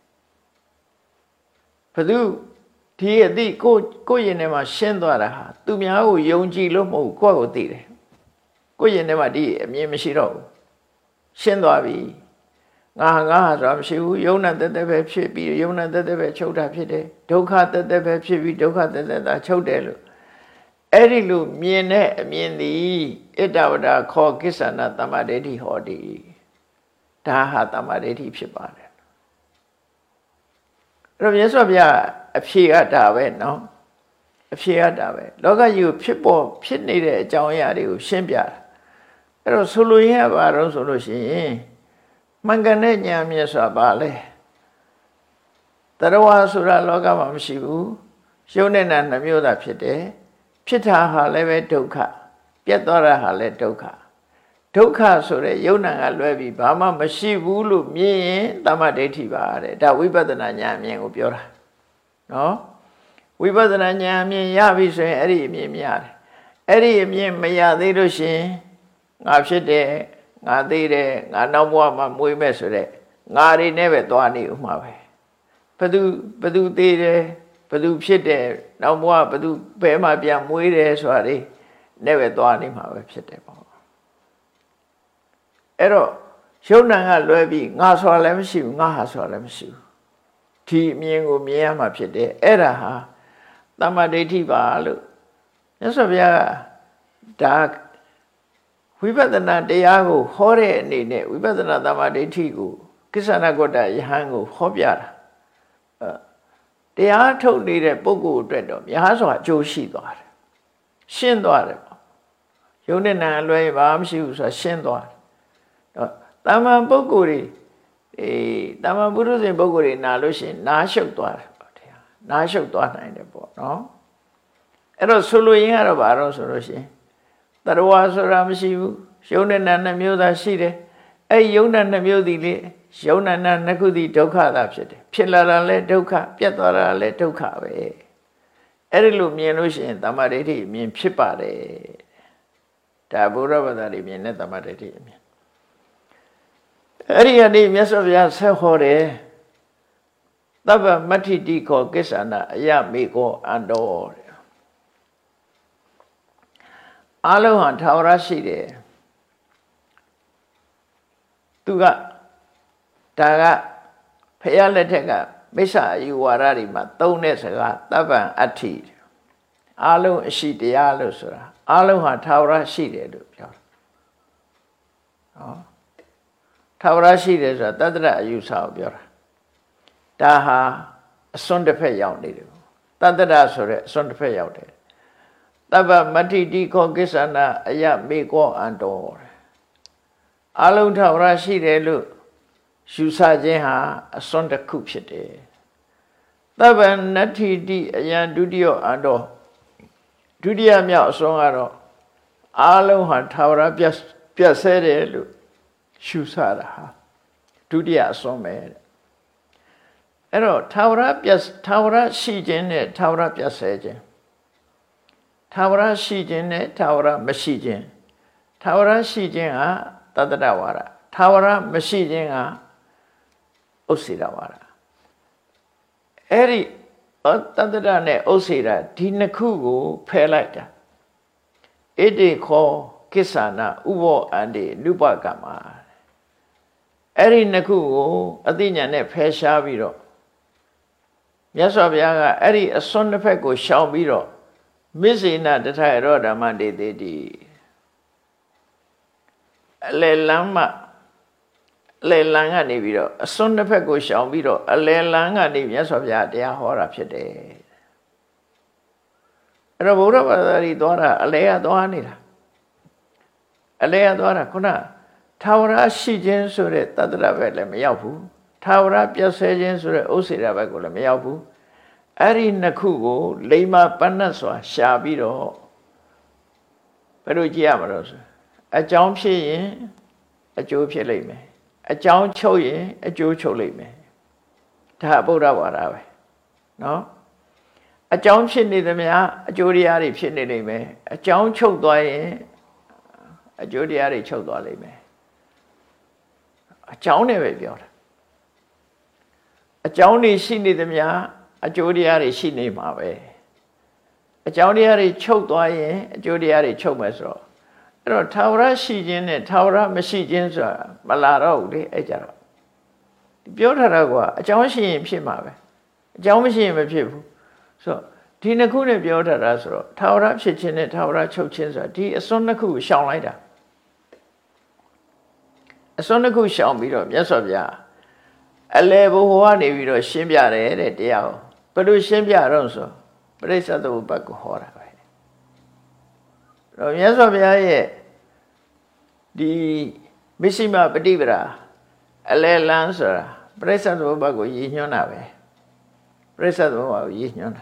ဘသူဒီအသည့်ကိုကိုယ့်ရင်ထဲမှာရှင်းသွားတာဟာသူများကိုယုံကြည်လို့မဟုတ်ကိုယ့်ကိုသိတယ်ကိုယ့်ရင်ထဲမှာဒီအမြင်မရှိတော့ဘူးရှင်းသွားပြီငါငါဆိုတာမရှိဘူးယုံနာတက်တက်ပဲဖြစ်ပြီးယုံနာတက်တက်ပဲချုပ်တာဖြစ်တယ်ဒုက္ခတက်တက်ပဲဖြစ်ပြီးဒုက္ခတက်တက်သာချုပ်တယ်လို့အဲ့ဒီလိုမြင်တဲ့အမြင်သည်ဣတ္တဝဒခောကိစ္ဆနာတမ္မာဒိဋ္ဌိဟောတိဒါဟာတမ္မာဒိဋ္ဌိဖြစ်ပါတယ်အဲ့တော့မြတ်စွာဘုရားအဖြေကဒါပဲနော်အဖြေကဒါပဲလောကကြီးကိုဖြစ်ပေါ်ဖြစ်နေတဲ့အကြောင်းအရာတွေကိုရှင်းပြတာအဲ့တော့ဆိုလိုရင်းကဘာလို့ဆိုလို့ရှိရင်မှန်ကန်တဲ့ဉာဏ်မြတ်စွာပါလဲတရဝါဆိုတာလောကမှာမရှိဘူးရုပ်နဲ့နာနှမျိုးသာဖြစ်တယ်ဖြစ်တာဟာလည်းပဲဒုက္ခပြတ်သွားတာဟာလည်းဒုက္ခဒုက္ခဆိုတဲ့ယုံနာကလွဲပြီးဘာမှမရှိဘူးလို့မြင်ရင်တမ္မာဒိဋ္ဌိပါတဲ့ဒါဝိပဿနာဉာဏ်အမြင်ကိုပြောတာနော်ဝိပဿနာဉာဏ်အမြင်ရပြီဆိုရင်အဲ့ဒီအမြင်မရတယ်အဲ့ဒီအမြင်မရသေးလို့ရှင်ငါဖြစ်တယ်ငါသိတယ်ငါနောက်ဘဝမှာမွေးမဲ့ဆိုတဲ့ငါတွေနဲ့ပဲသွားနေဥမှာပဲဘသူဘသူသိတယ်ဘသူဖြစ်တယ်နောက်ဘဝဘသူဘယ်မှာပြန်မွေးတယ်ဆိုတာတွေနဲ့ပဲသွားနေမှာပဲဖြစ်တယ်ပေါ့အဲ့တော့ယုံနာကလွဲပြီးငါဆိုတာလည်းမရှိဘူးငါဟာဆိုတာလည်းမရှိဘူးဒီအမြင်ကိုမြင်ရမှာဖြစ်တယ်အဲ့ဒါဟာတမ္မာဒိဋ္ဌိပါလို့မြတ်စွာဘုရားကဒါဝိပဿနာတရားကိုဟောတဲ့အနေနဲ့ဝိပဿနာတမ္မာဒိဋ္ဌိကိုကိစ္ဆနာဂေါတယဟန်ကိုဟောပြတာတရားထုတ်နေတဲ့ပုဂ္ဂိုလ်အတွက်တော့များစွာအကျိုးရှိသွားတယ်ရှင်းသွားတယ်ပေါ့ယုံနဲ့နာအလွဲဘာမှမရှိဘူးဆိုတာရှင်းသွားတယ်တော့တာမန်ပုဂ္ဂိုလ်တွေအေးတာမန်ပုရုဇဉ်ပုဂ္ဂိုလ်တွေနာလို့ရှိရင်နားရှုပ်သွားတယ်ပေါ့တရားနားရှုပ်သွားနိုင်တယ်ပေါ့နော်အဲ့တော့ဆိုလိုရင်းကတော့ဘာလို့ဆိုလို့ရှိရင်တရဝါဆိုတာမရှိဘူးယုံနဲ့နာနှမျိုးသာရှိတယ်အဲ့ယုံနဲ့နှမျိုးဒီလေယုံနဲ့နာနှစ်ခုဒီဒုက္ခသာဖြစ်တယ်ဖြစ်လာတာလည်းဒုက္ခပြတ်သွားတာလည်းဒုက္ခပဲအဲ့ဒီလိုမြင်လို့ရှိရင်တမ္မာဒိဋ္ဌိမြင်ဖြစ်ပါတယ်ဒါဘုရားဘာသာတွေမြင်တဲ့တမ္မာဒိဋ္ဌိအမြင်အဲ့ဒီအနေမြတ်စွာဘုရားဆက်ဟောတယ်သဗ္ဗမတ္ထိတိခောကိစ္ဆနာအယမေကောအန္တောတဲ့အလုံးဟာထာဝရရှိတယ်သူကဒါကဖရာလက်ထက်ကမိစ္ဆာအယူဝါဒတွေမှာသုံးတဲ့စကားသဗ္ဗံအတ္ထိအလုံးအရှိတရားလို့ဆိုတာအလုံးဟာထာဝရရှိတယ်လို့ပြောတာဟောထာဝရရှိတယ်ဆိုတာတတ္တရအယူဆကိုပြောတာဒါဟာအစွန်းတစ်ဖက်ရောက်နေတယ်တတ္တရဆိုတဲ့အစွန်းတစ်ဖက်ရောက်တယ်သဗ္ဗမတ္ထိတိခောကိစ္ဆနာအယမေကောအန္တောအလုံးထာဝရရှိတယ်လို့ယူဆခြင်းဟာအစွန်းတစ်ခုဖြစ်တယ်သဗ္ဗနတ္ထိတိအယံဒုတိယအန္တောဒုတိယမြောက်အစွန်းကတော့အလုံးဟာထာဝရပြတ်ပြတ်ဆဲတယ်လို့ရှုဆတာဟာဒုတိယအစွန်းပဲတဲ့အဲ့တော့ထာဝရပြတ်ထာဝရရှိခြင်းနဲ့ထာဝရပြတ်ဆဲခြင်းထာဝရရှိခြင်းနဲ့ထာဝရမရှိခြင်းထာဝရရှိခြင်းဟာတတ္တဝါဒထာဝရမရှိခြင်းဟာဥစ္စေတဝါဒအဲ့ဒီတတ္တရနဲ့ဥစ္စေတဒီနှစ်ခုကိုဖယ်လိုက်တာဣတိခောကိစ္ဆနာဥဘောအန္တိနုပကမ္မာအဲ့ဒီနှစ်ခုကိုအသိဉာဏ်နဲ့ဖယ်ရှားပြီးတော့မြတ်စွာဘုရားကအဲ့ဒီအစွန်းတစ်ဖက်ကိုရှောင်ပြီးတော့မစ္စေနတထရောဓမ္မတေတိတိအလယ်လမ်းမှာအလယ်လမ်းကနေပြီးတော့အစွန်းတစ်ဖက်ကိုရှောင်ပြီးတော့အလယ်လမ်းကနေမြတ်စွာဘုရားတရားဟောတာဖြစ်တယ်အဲ့တော့ဘုရားဘာသာကြီးသွားတာအလယ်ကသွားနေတာအလယ်ကသွားတာခုနထာဝရရှိခြင်းဆိုတဲ့တတ္တရဘက်လည်းမရောက်ဘူးထာဝရပြည့်စဲခြင်းဆိုတဲ့ဥစ္စေတဘက်ကိုလည်းမရောက်ဘူးအဲ့ဒီနှစ်ခုကိုလိမ္မာပဏ္ဏစွာရှာပြီးတော့ဘယ်လိုကြည့်ရမှာလို့ဆိုအကြောင်းဖြစ်ရင်အကျိုးဖြစ်လိမ့်မယ်အကြောင်းချုပ်ရင်အကျိုးချုပ်လိမ့်မယ်ဒါဗုဒ္ဓဘာသာပဲเนาะအကြောင်းဖြစ်နေသမျှအကျိုးတရားတွေဖြစ်နေလိမ့်မယ်အကြောင်းချုပ်သွားရင်အကျိုးတရားတွေချုပ်သွားလိမ့်မယ်အကြောင်းနဲ့ပဲပြောတာအကြောင်းတွေရှိနေသမျှအကျိုးတရားတွေရှိနေမှာပဲအကြောင်းတရားတွေချုပ်သွားရင်အကျိုးတရားတွေချုပ်မယ်ဆိုတော့အဲ့တော့ထာဝရရှိခြင်းနဲ့ထာဝရမရှိခြင်းဆိုတာမလာတော့ဘူးလေအဲ့ကြတော့ပြောထားတာကအကြောင်းရှိရင်ဖြစ်မှာပဲအကြောင်းမရှိရင်မဖြစ်ဘူးဆိုတော့ဒီနှစ်ခုနဲ့ပြောထားတာဆိုတော့ထာဝရဖြစ်ခြင်းနဲ့ထာဝရချုပ်ခြင်းဆိုတာဒီအစွန်းနှစ်ခုကိုရှောင်လိုက်တာအစွန်းနှစ်ခုရှောင်ပြီးတော့မြတ်စွာဘုရားအလယ်ဘဝကနေပြီးတော့ရှင်းပြတယ်တဲ့တရားကိုဘယ်လိုရှင်းပြတော့ဆိုပရိစ္ဆေသမုပ္ပါဒ်ကိုဟောတာပဲတော့မြတ်စွာဘုရားရဲ့ဒီမစ္စည်းမပฏิပဒါအလယ်လန်းဆိုတာပရိစ္ဆေသမုပ္ပါဒ်ကိုရည်ညွှန်းတာပဲပရိစ္ဆေသမုပ္ပါဒ်ကိုရည်ညွှန်းတာ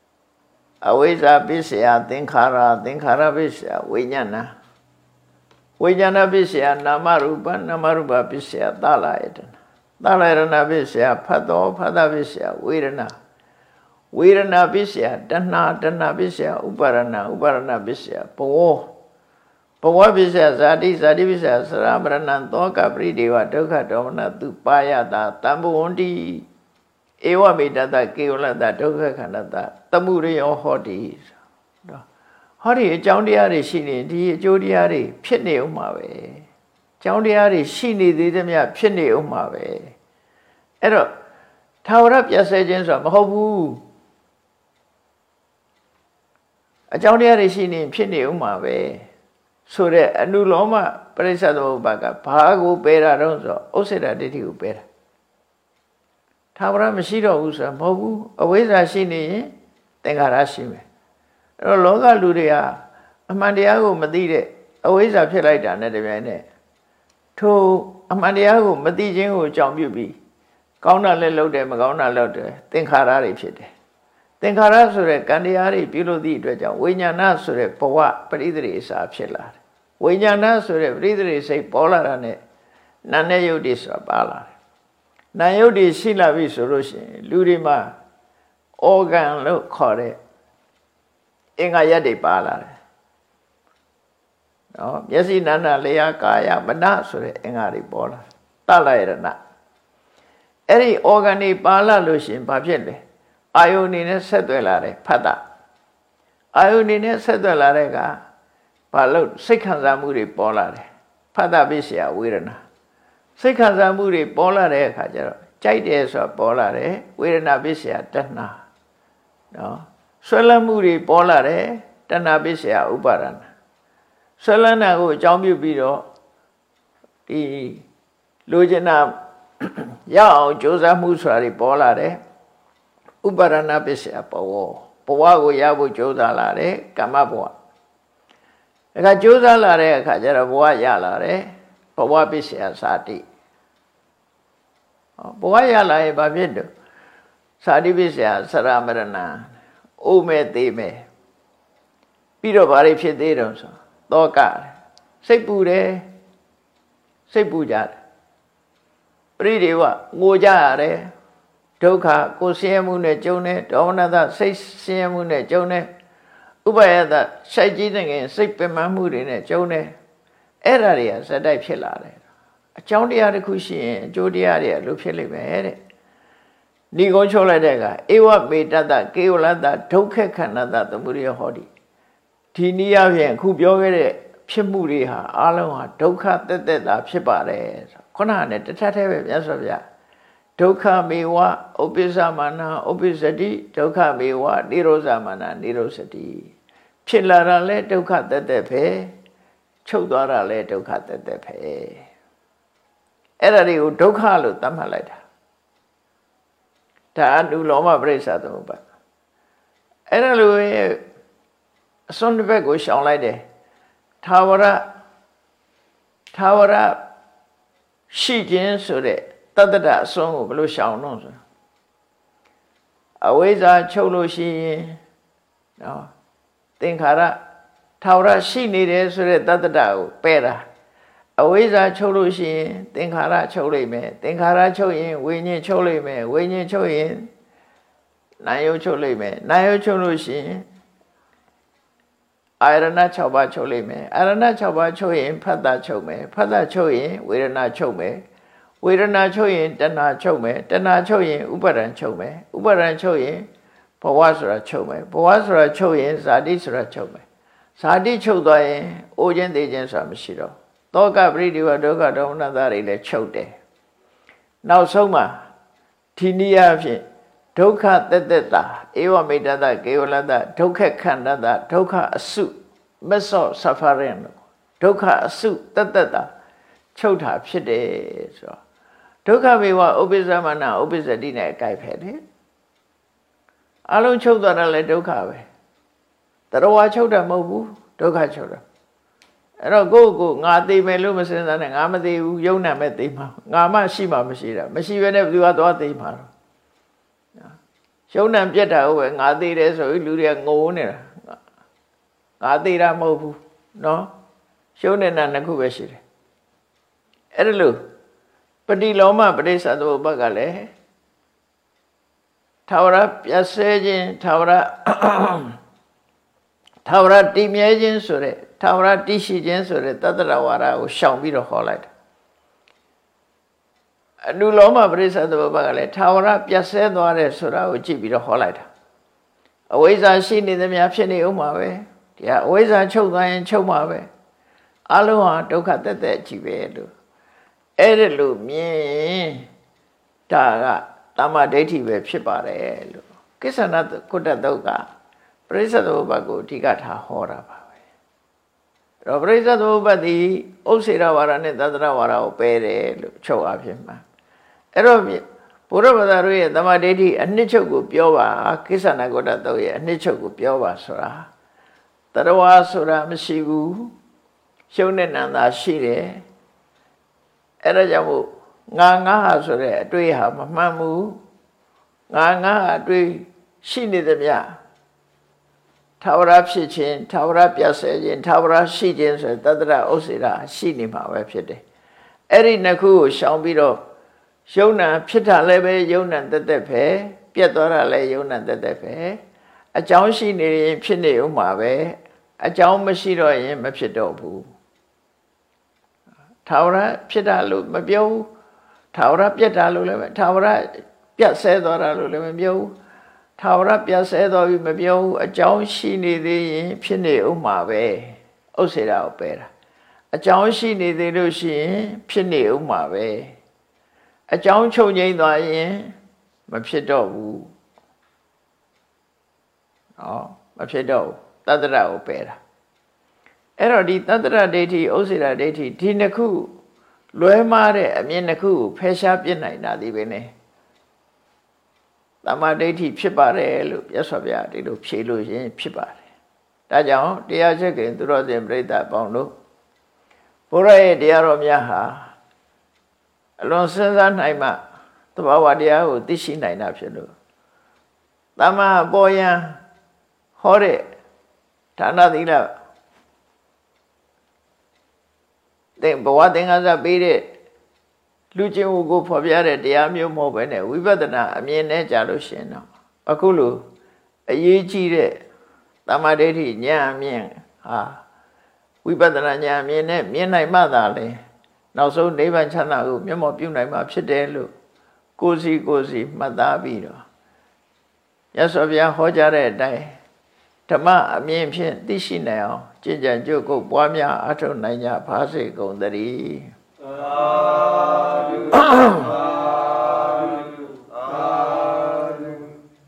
အဝိဇ္ဇာပစ္စယသင်္ခါရသင်္ခါရပစ္စယဝိညာဏဝိညာဏပစ္စယနာမရူပနာမရူပပစ္စယသလယတနာသလယတနာပစ္စယဖတ်တော်ဖတ်တာပစ္စယဝေဒနာဝေဒနာပစ္စယတဏှာတဏှာပစ္စယဥပါရဏဥပါရဏပစ္စယဘဝဘဝပစ္စယဇာတိဇာတိပစ္စယသရမရဏသောကပရိဒေဝဒုက္ခဒေါမနသူပါယတာတံဘဝန္တိဧဝမေတ္တကေဝလတဒုက္ခခန္ဓတသမှုရိယောဟောတိဟောဒီအကြောင်းတရားတွေရှိနေဒီအကျိုးတရားတွေဖြစ်နေဦးမှာပဲအကြောင်းတရားတွေရှိနေသေးသမျှဖြစ်နေဦးမှာပဲအဲ့တော့ထာဝရပြည့်စဲခြင်းဆိုတာမဟုတ်ဘူးအကြောင်းတရားတွေရှိနေဖြစ်နေဦးမှာပဲဆိုတဲ့အနုလောမပရိစ္ဆေသမုပ္ပါကဘာကိုပယ်တာတော့ဆိုဥစ္စေတဒိဋ္ဌိကိုပယ်တာထာဝရမရှိတော့ဘူးဆိုတာမဟုတ်ဘူးအဝိဇ္ဇာရှိနေရင်သင်္ခါရရှိမယ်အဲ့တော့လောကလူတွေဟာအမှန်တရားကိုမသိတဲ့အဝိဇ္ဇာဖြစ်လိုက်တာနဲ့တပြိုင်နက်ထိုအမှန်တရားကိုမသိခြင်းကိုအကြောင်းပြုပြီးကောင်းတာလည်းလုပ်တယ်မကောင်းတာလုပ်တယ်သင်္ခါရတွေဖြစ်တယ်သင်္ခါရဆိုတဲ့ကံတရားတွေပြုလို့သည့်အတွက်ကြောင့်ဝိညာဏဆိုတဲ့ဘဝပရိသေရိစာဖြစ်လာတယ်ဝိညာဏဆိုတဲ့ပရိသေရိစိတ်ပေါ်လာတာနဲ့နာနဲ့ယုတ်တွေဆိုတာပါလာတယ်နာယုတ်တွေရှိလာပြီဆိုလို့ရှိရင်လူတွေမှာ organ လို့ခေါ်တဲ့အင်္ဂါရက်တွေပါလာတယ်နော်မျက်စိနာနာလျာကာယမနဆိုတဲ့အင်္ဂါတွေပေါ်လာတလယရဏအဲ့ဒီ organ တွေပါလာလို့ရှိရင်ဘာဖြစ်လဲအာယုန်နေနဲ့ဆက်သွယ်လာတယ်ဖတ်တာအာယုန်နေနဲ့ဆက်သွယ်လာတဲ့ကဘာလို့စိတ်ခံစားမှုတွေပေါ်လာတယ်ဖတ်တာပစ္စယဝေဒနာစိတ်ခံစားမှုတွေပေါ်လာတဲ့အခါကျတော့ကြိုက်တယ်ဆိုတာပေါ်လာတယ်ဝေဒနာပစ္စယတဏှာနော်ဆွဲလန်းမှုတွေပေါ်လာတယ်တဏှာပစ္စယဥပါဒနာဆွဲလန်းတာကိုအကြောင်းပြုပြီးတော့ဒီလိုချင်တာရအောင်ကြိုးစားမှုဆိုတာတွေပေါ်လာတယ်ဥပါဒနာပစ္စယဘဝဘဝကိုရဖို့ကြိုးစားလာတယ်ကမ္မဘဝအခါကြိုးစားလာတဲ့အခါကျတော့ဘဝရလာတယ်ဘဝပစ္စယစာတိဘဝရလာရင်ဘာဖြစ်တော့စာတိပစ္စယသရမရဏအိုးမဲ့သေးမဲ့ပြီးတော့ဘာတွေဖြစ်သေးတော့ဆိုတောကစိတ်ပူတယ်စိတ်ပူကြတယ်ပရိဒေဝငိုကြရတယ်ဒုက္ခကိုဆင်းရဲမှုနဲ့ကြုံတယ်ဒေါမနတစိတ်ဆင်းရဲမှုနဲ့ကြုံတယ်ဥပယတရှိုက်ကြီးတဲ့ငယ်စိတ်ပင်ပန်းမှုတွေနဲ့ကြုံတယ်အဲ့ဒါတွေကဇက်တိုက်ဖြစ်လာတယ်အကြောင်းတရားတစ်ခုရှိရင်အကျိုးတရားတွေလို့ဖြစ်လိမ့်မယ်တဲ့ဒီကိုချုပ်လိုက်တဲ့ကဧဝမေတ္တကေဝလတ္တဒုက္ခခန္ဓတသမုဒယဟောတိဒီနည်းအားဖြင့်အခုပြောခဲ့တဲ့ဖြစ်မှုတွေဟာအလုံးဟာဒုက္ခတက်တက်တာဖြစ်ပါတယ်ဆိုခုနကနဲ့တထက်ထဲပဲမြတ်စွာဘုရားဒုက္ခမေဝဥပ္ပစ္စမာနဥပ္ပစ္စတိဒုက္ခမေဝနိရောဓမာနနိရောဓတိဖြစ်လာတာလဲဒုက္ခတက်တက်ပဲချုပ်သွားတာလဲဒုက္ခတက်တက်ပဲအဲ့ဒါတွေကိုဒုက္ခလို့သတ်မှတ်လိုက်တာဒါအနုလောမပရိစ္ဆသမုပ္ပါအဲ့ဒါလိုအစွန်းတစ်ဘက်ကိုရှောင်လိုက်တယ်ထာဝရထာဝရရှိခြင်းဆိုတဲ့တတ္တရအစွန်းကိုဘယ်လိုရှောင်တော့ဆိုအဝိဇ္ဇာချုပ်လို့ရှိရင်နော်သင်္ခါရထာဝရရှိနေတယ်ဆိုတဲ့တတ္တရကိုပယ်တာအဝိဇ္ဇာချုပ်လို့ရှိရင်သင်္ခါရချုပ်လိမ့်မယ်သင်္ခါရချုပ်ရင်ဝိညာဉ်ချုပ်လိမ့်မယ်ဝိညာဉ်ချုပ်ရင်နာယုတ်ချုပ်လိမ့်မယ်နာယုတ်ချုပ်လို့ရှိရင်အာရဏ၆ပါးချုပ်လိမ့်မယ်အာရဏ၆ပါးချုပ်ရင်ဖတ်တာချုပ်မယ်ဖတ်တာချုပ်ရင်ဝေဒနာချုပ်မယ်ဝေဒနာချုပ်ရင်တဏှာချုပ်မယ်တဏှာချုပ်ရင်ဥပါဒံချုပ်မယ်ဥပါဒံချုပ်ရင်ဘဝဆိုတာချုပ်မယ်ဘဝဆိုတာချုပ်ရင်ဇာတိဆိုတာချုပ်မယ်ဇာတိချုပ်သွားရင်အိုခြင်းသိခြင်းဆိုတာမရှိတော့သောကပရိဒီဝဒုက္ခဒေါမနတာတွေလည်းချုပ်တယ်နောက်ဆုံးမှာဒီနည်းအားဖြင့်ဒုက္ခတက်တက်တာဧဝမေတ္တကေဝလတ္တဒုက္ခခန္ဓတဒုက္ခအစု mess of suffering ဒုက္ခအစုတက်တက်တာချုပ်တာဖြစ်တယ်ဆိုတော့ဒုက္ခမေဝဥပ္ပစ္စမနာဥပ္ပစ္စတိနဲ့အကြိုက်ဖက်တယ်အလုံးချုပ်သွားတာလည်းဒုက္ခပဲတရဝါချုပ်တာမဟုတ်ဘူးဒုက္ခချုပ်တာအဲ့တော့ကိုယ့်ကိုငါသိမယ်လို့မစင်စားနဲ့ငါမသိဘူးယုံနာမဲ့သိမှာငါမှရှိမှမရှိတာမရှိဘဲနဲ့ဘယ်သူကသွားသိမှာတော့ယုံနာပြက်တာဟုတ်ပဲငါသိတယ်ဆိုပြီးလူတွေကငိုနေတာငါသိတာမဟုတ်ဘူးနော်ရှုံးနေတာနှစ်ခုပဲရှိတယ်အဲ့ဒါလို့ပฏิလောမပရိစ္ဆသမုပ္ပါဒ်ကလည်းသာဝရပြည့်စဲခြင်းသာဝရသာဝရတည်မြဲခြင်းဆိုတဲ့သာဝရတည်ရှိခြင်းဆိုတဲ့တတ္တရဝါဒကိုရှောင်ပြီးတော့ဟောလိုက်တယ်အနုလောမပရိစ္ဆသမုပ္ပါဒ်ကလည်းသာဝရပြည့်စဲသွားတယ်ဆိုတာကိုကြည့်ပြီးတော့ဟောလိုက်တာအဝိဇ္ဇာရှိနေသမျှဖြစ်နေဦးမှာပဲဒီကအဝိဇ္ဇာချုပ်သွားရင်ချုပ်မှာပဲအလုံးဟာဒုက္ခတက်တက်ကြီးပဲလို့အဲ့ဒါလို့မြင်ဒါကတမ္မာဒိဋ္ဌိပဲဖြစ်ပါတယ်လို့ကိစ္ဆနာကုတ္တတုတ်ကပရိစ္ဆေသမုပ္ပါဒ်ကိုအဓိကထားဟောတာပါပဲအဲ့တော့ပရိစ္ဆေသမုပ္ပါဒ်ဒီဥစ္စေရဝါဒနဲ့သတ္တရဝါဒကိုပယ်တယ်လို့ချုပ်အဖြစ်မှာအဲ့တော့ဘုရားဘာသာတို့ရဲ့တမ္မာဒိဋ္ဌိအနှစ်ချုပ်ကိုပြောပါကိစ္ဆနာကုတ္တတုတ်ရဲ့အနှစ်ချုပ်ကိုပြောပါဆိုတာတရဝါဆိုတာမရှိဘူးရှုံးတဲ့နန္တာရှိတယ်အဲ့ဒါကြောင့်မို့ငါငါဟာဆိုတဲ့အတွေ့ဟာမမှန်ဘူးငါငါအတွေ့ရှိနေသမျှသာဝရဖြစ်ခြင်းသာဝရပြည့်စဲခြင်းသာဝရရှိခြင်းဆိုတဲ့တတ္တရဥစ္စေရရှိနေမှာပဲဖြစ်တယ်အဲ့ဒီနှစ်ခုကိုရှောင်ပြီးတော့ယုံနာဖြစ်တာလည်းပဲယုံနာတက်တက်ပဲပြတ်သွားတာလည်းယုံနာတက်တက်ပဲအကြောင်းရှိနေရင်ဖြစ်နေဦးမှာပဲအကြောင်းမရှိတော့ရင်မဖြစ်တော့ဘူးသာဝရဖြစ်တာလို့မပြောဘူးသာဝရပြတ်တာလို့လည်းသာဝရပြတ်ဆဲသွားတာလို့လည်းမပြောဘူးသာဝရပြတ်ဆဲသွားပြီမပြောဘူးအကြောင်းရှိနေသေးရင်ဖြစ်နေဦးမှာပဲဥစ္စေတာကိုပယ်တာအကြောင်းရှိနေသေးလို့ရှိရင်ဖြစ်နေဦးမှာပဲအကြောင်းချုပ်ငိမ့်သွားရင်မဖြစ်တော့ဘူးဟောမဖြစ်တော့ဘူးတတ္တရကိုပယ်တာအဲ့တော့ဒီတတ္တရဒိဋ္ဌိဥစ္စေရဒိဋ္ဌိဒီနှစ်ခုလွဲမှားတဲ့အမြင်နှစ်ခုကိုဖယ်ရှားပြစ်နိုင်တာဒီပဲနဲ့တမ္မာဒိဋ္ဌိဖြစ်ပါတယ်လို့မြတ်စွာဘုရားဒီလိုဖြေလို့ရင်ဖြစ်ပါတယ်ဒါကြောင့်တရားချက်ခင်သူတော်စင်ပြိဿအပေါင်းတို့ဘုရားရဲ့တရားတော်များဟာအလွန်စဉ်းစားနိုင်မှသဘာဝတရားကိုသိရှိနိုင်တာဖြစ်လို့တမ္မာပေါ်ယံဟောတဲ့ဌာနသီလတဲ့ဘဝသင်္ကန်းစာပေးတဲ့လူချင်းကိုဖော်ပြတဲ့တရားမျိုးမဟုတ်ပဲနဲ့ဝိပဿနာအမြင်နဲ့ကြာလို့ရှင်တော့အခုလိုအရေးကြီးတဲ့တမ္မာဒိဋ္ဌိဉာဏ်အမြင်ဟာဝိပဿနာဉာဏ်အမြင်နဲ့မြင်နိုင်မှသာလေနောက်ဆုံးနိဗ္ဗာန်ချမ်းသာကိုမျက်မှောက်ပြုနိုင်မှာဖြစ်တယ်လို့ကိုယ်စီကိုယ်စီမှတ်သားပြီးတော့ရသော်ဗျာဟောကြားတဲ့အတိုင်းဓမ္မအမြင်ဖြင့်သိရှိနိုင်အောင်ကျင့်ကြံကြိုးကုပ်ပွားများအထောက်နိုင်ကြပါစေကုန်သတည်းသာဓုသာဓုသာဓု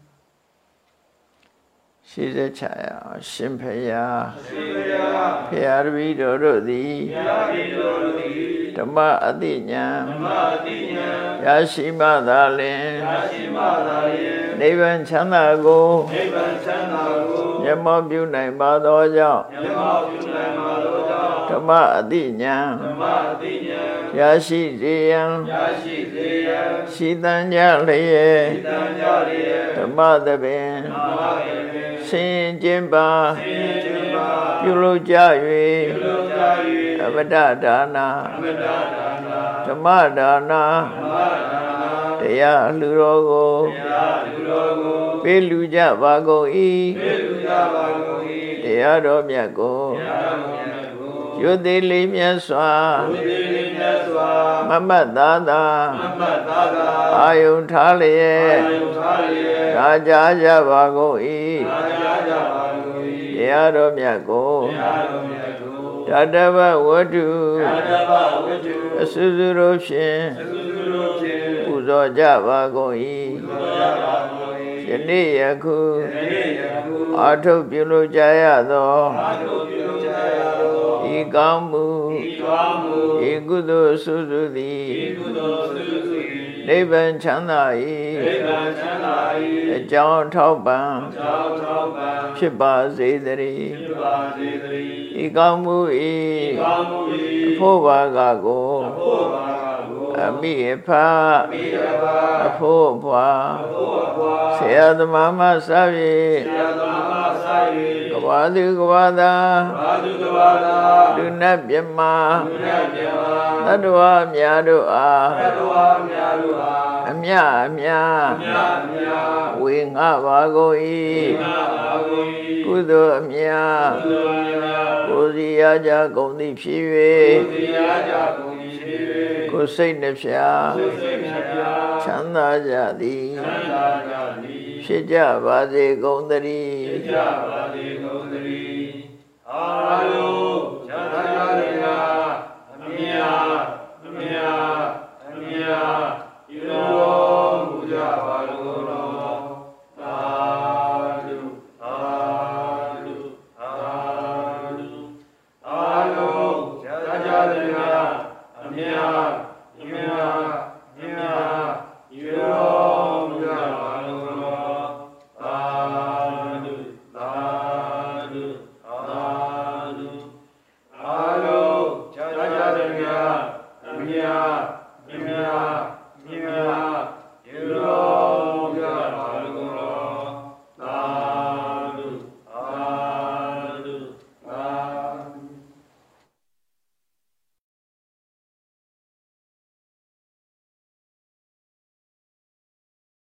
ရှိစေချာရှင်ဖယားရှင်ဖယားဖယားတပည့်တော်တို့သည်ဖယားတပည့်တော်တို့သည်ဓမ္မအသိဉာဏ်ဓမ္မအသိဉာဏ်ရရှိမှသာလျှင်ရရှိမှသာလျှင်နိဗ္ဗာန်ချမ်းသာကိုနိဗ္ဗာန်ချမ်းသာကိုမျက်မှောက်ပြုနိုင်ပါသောကြောင့်မျက်မှောက်ပြုနိုင်ပါသောကြောင့်ဓမ္မအသိဉာဏ်ဓမ္မအသိဉာဏ်ရရှိစေရန်ရရှိစေရန်ရှိတန်ကြလျက်ရှိတန်ကြလျက်ဓမ္မသဘင်ဓမ္မသဘင်ဆင်ကျင်ပါဆင်ကျင်ပါပြုလုပ်ကြ၍ပြုလုပ်ကြ၍အမတဒါနာအမတဒါနာဓမ္မဒါနာဓမ္မဒါနာတရားလူတော်ကိုတရားလူတော်ကိုပေးလူကြပါကုန်၏ပေးလူကြပါကုန်၏တရားတော်မြတ်ကိုတရားတော်မြတ်ကိုရွတ်သေးလေးမြတ်စွာရွတ်သေးလေးမြတ်စွာမမတ်သာသာမမတ်သာသာအာယုန်ထားလျက်အာယုန်ထားလျက်ဒါကြားကြပါကုန်၏ဒါကြားကြပါကုန်၏တရားတော်မြတ်ကိုတရားတော်မြတ်ကိုတတ္တဗဝတ္ထုတတ္တဗဝတ္ထုအစွစွတို့ဖြင့်အစွစွတို့ဖြင့်ပူဇော်ကြပါကုန်၏ပူဇော်ကြပါကုန်၏ယနေ့ယခုယနေ့ယခုအာထုပ်ပြုလို့ကြရသောအာထုပ်ပြုလို့ကြရသောဤကောင်းမှုဤကောင်းမှုဤကုသိုလ်စွစွသည်ဤကုသိုလ်စွစွသည်နိဗ္ဗာန်ချမ်းသာ၏နိဗ္ဗာန်ချမ်းသာ၏အကြောင်းထောက်ပံ့အကြောင်းထောက်ပံ့ဖြစ်ပါစေသတည်းဖြစ်ပါစေသတည်းဤကောင်းမှု၏ဤကောင်းမှု၏အဖို့ဘာကကိုအဖို့ဘာကကိုအမိအဖအမိအဖအဖို့ဘွာအဖို့ဘွာဆရာသမားမဆာ၍ဆရာသမားမဆာကဘာသူကဘာသာလူနတ်မြမသတ္တဝါများတို့အားအမြအမြဝေငှပါကုန်၏ကုသိုလ်အမြကိုယ်စီရကြကုန်သည်ဖြစ်၍ကိုယ်စိတ်နှဖျားချမ်းသာကြသည်ဖြစ်ကြပါစေကုန်သတည်း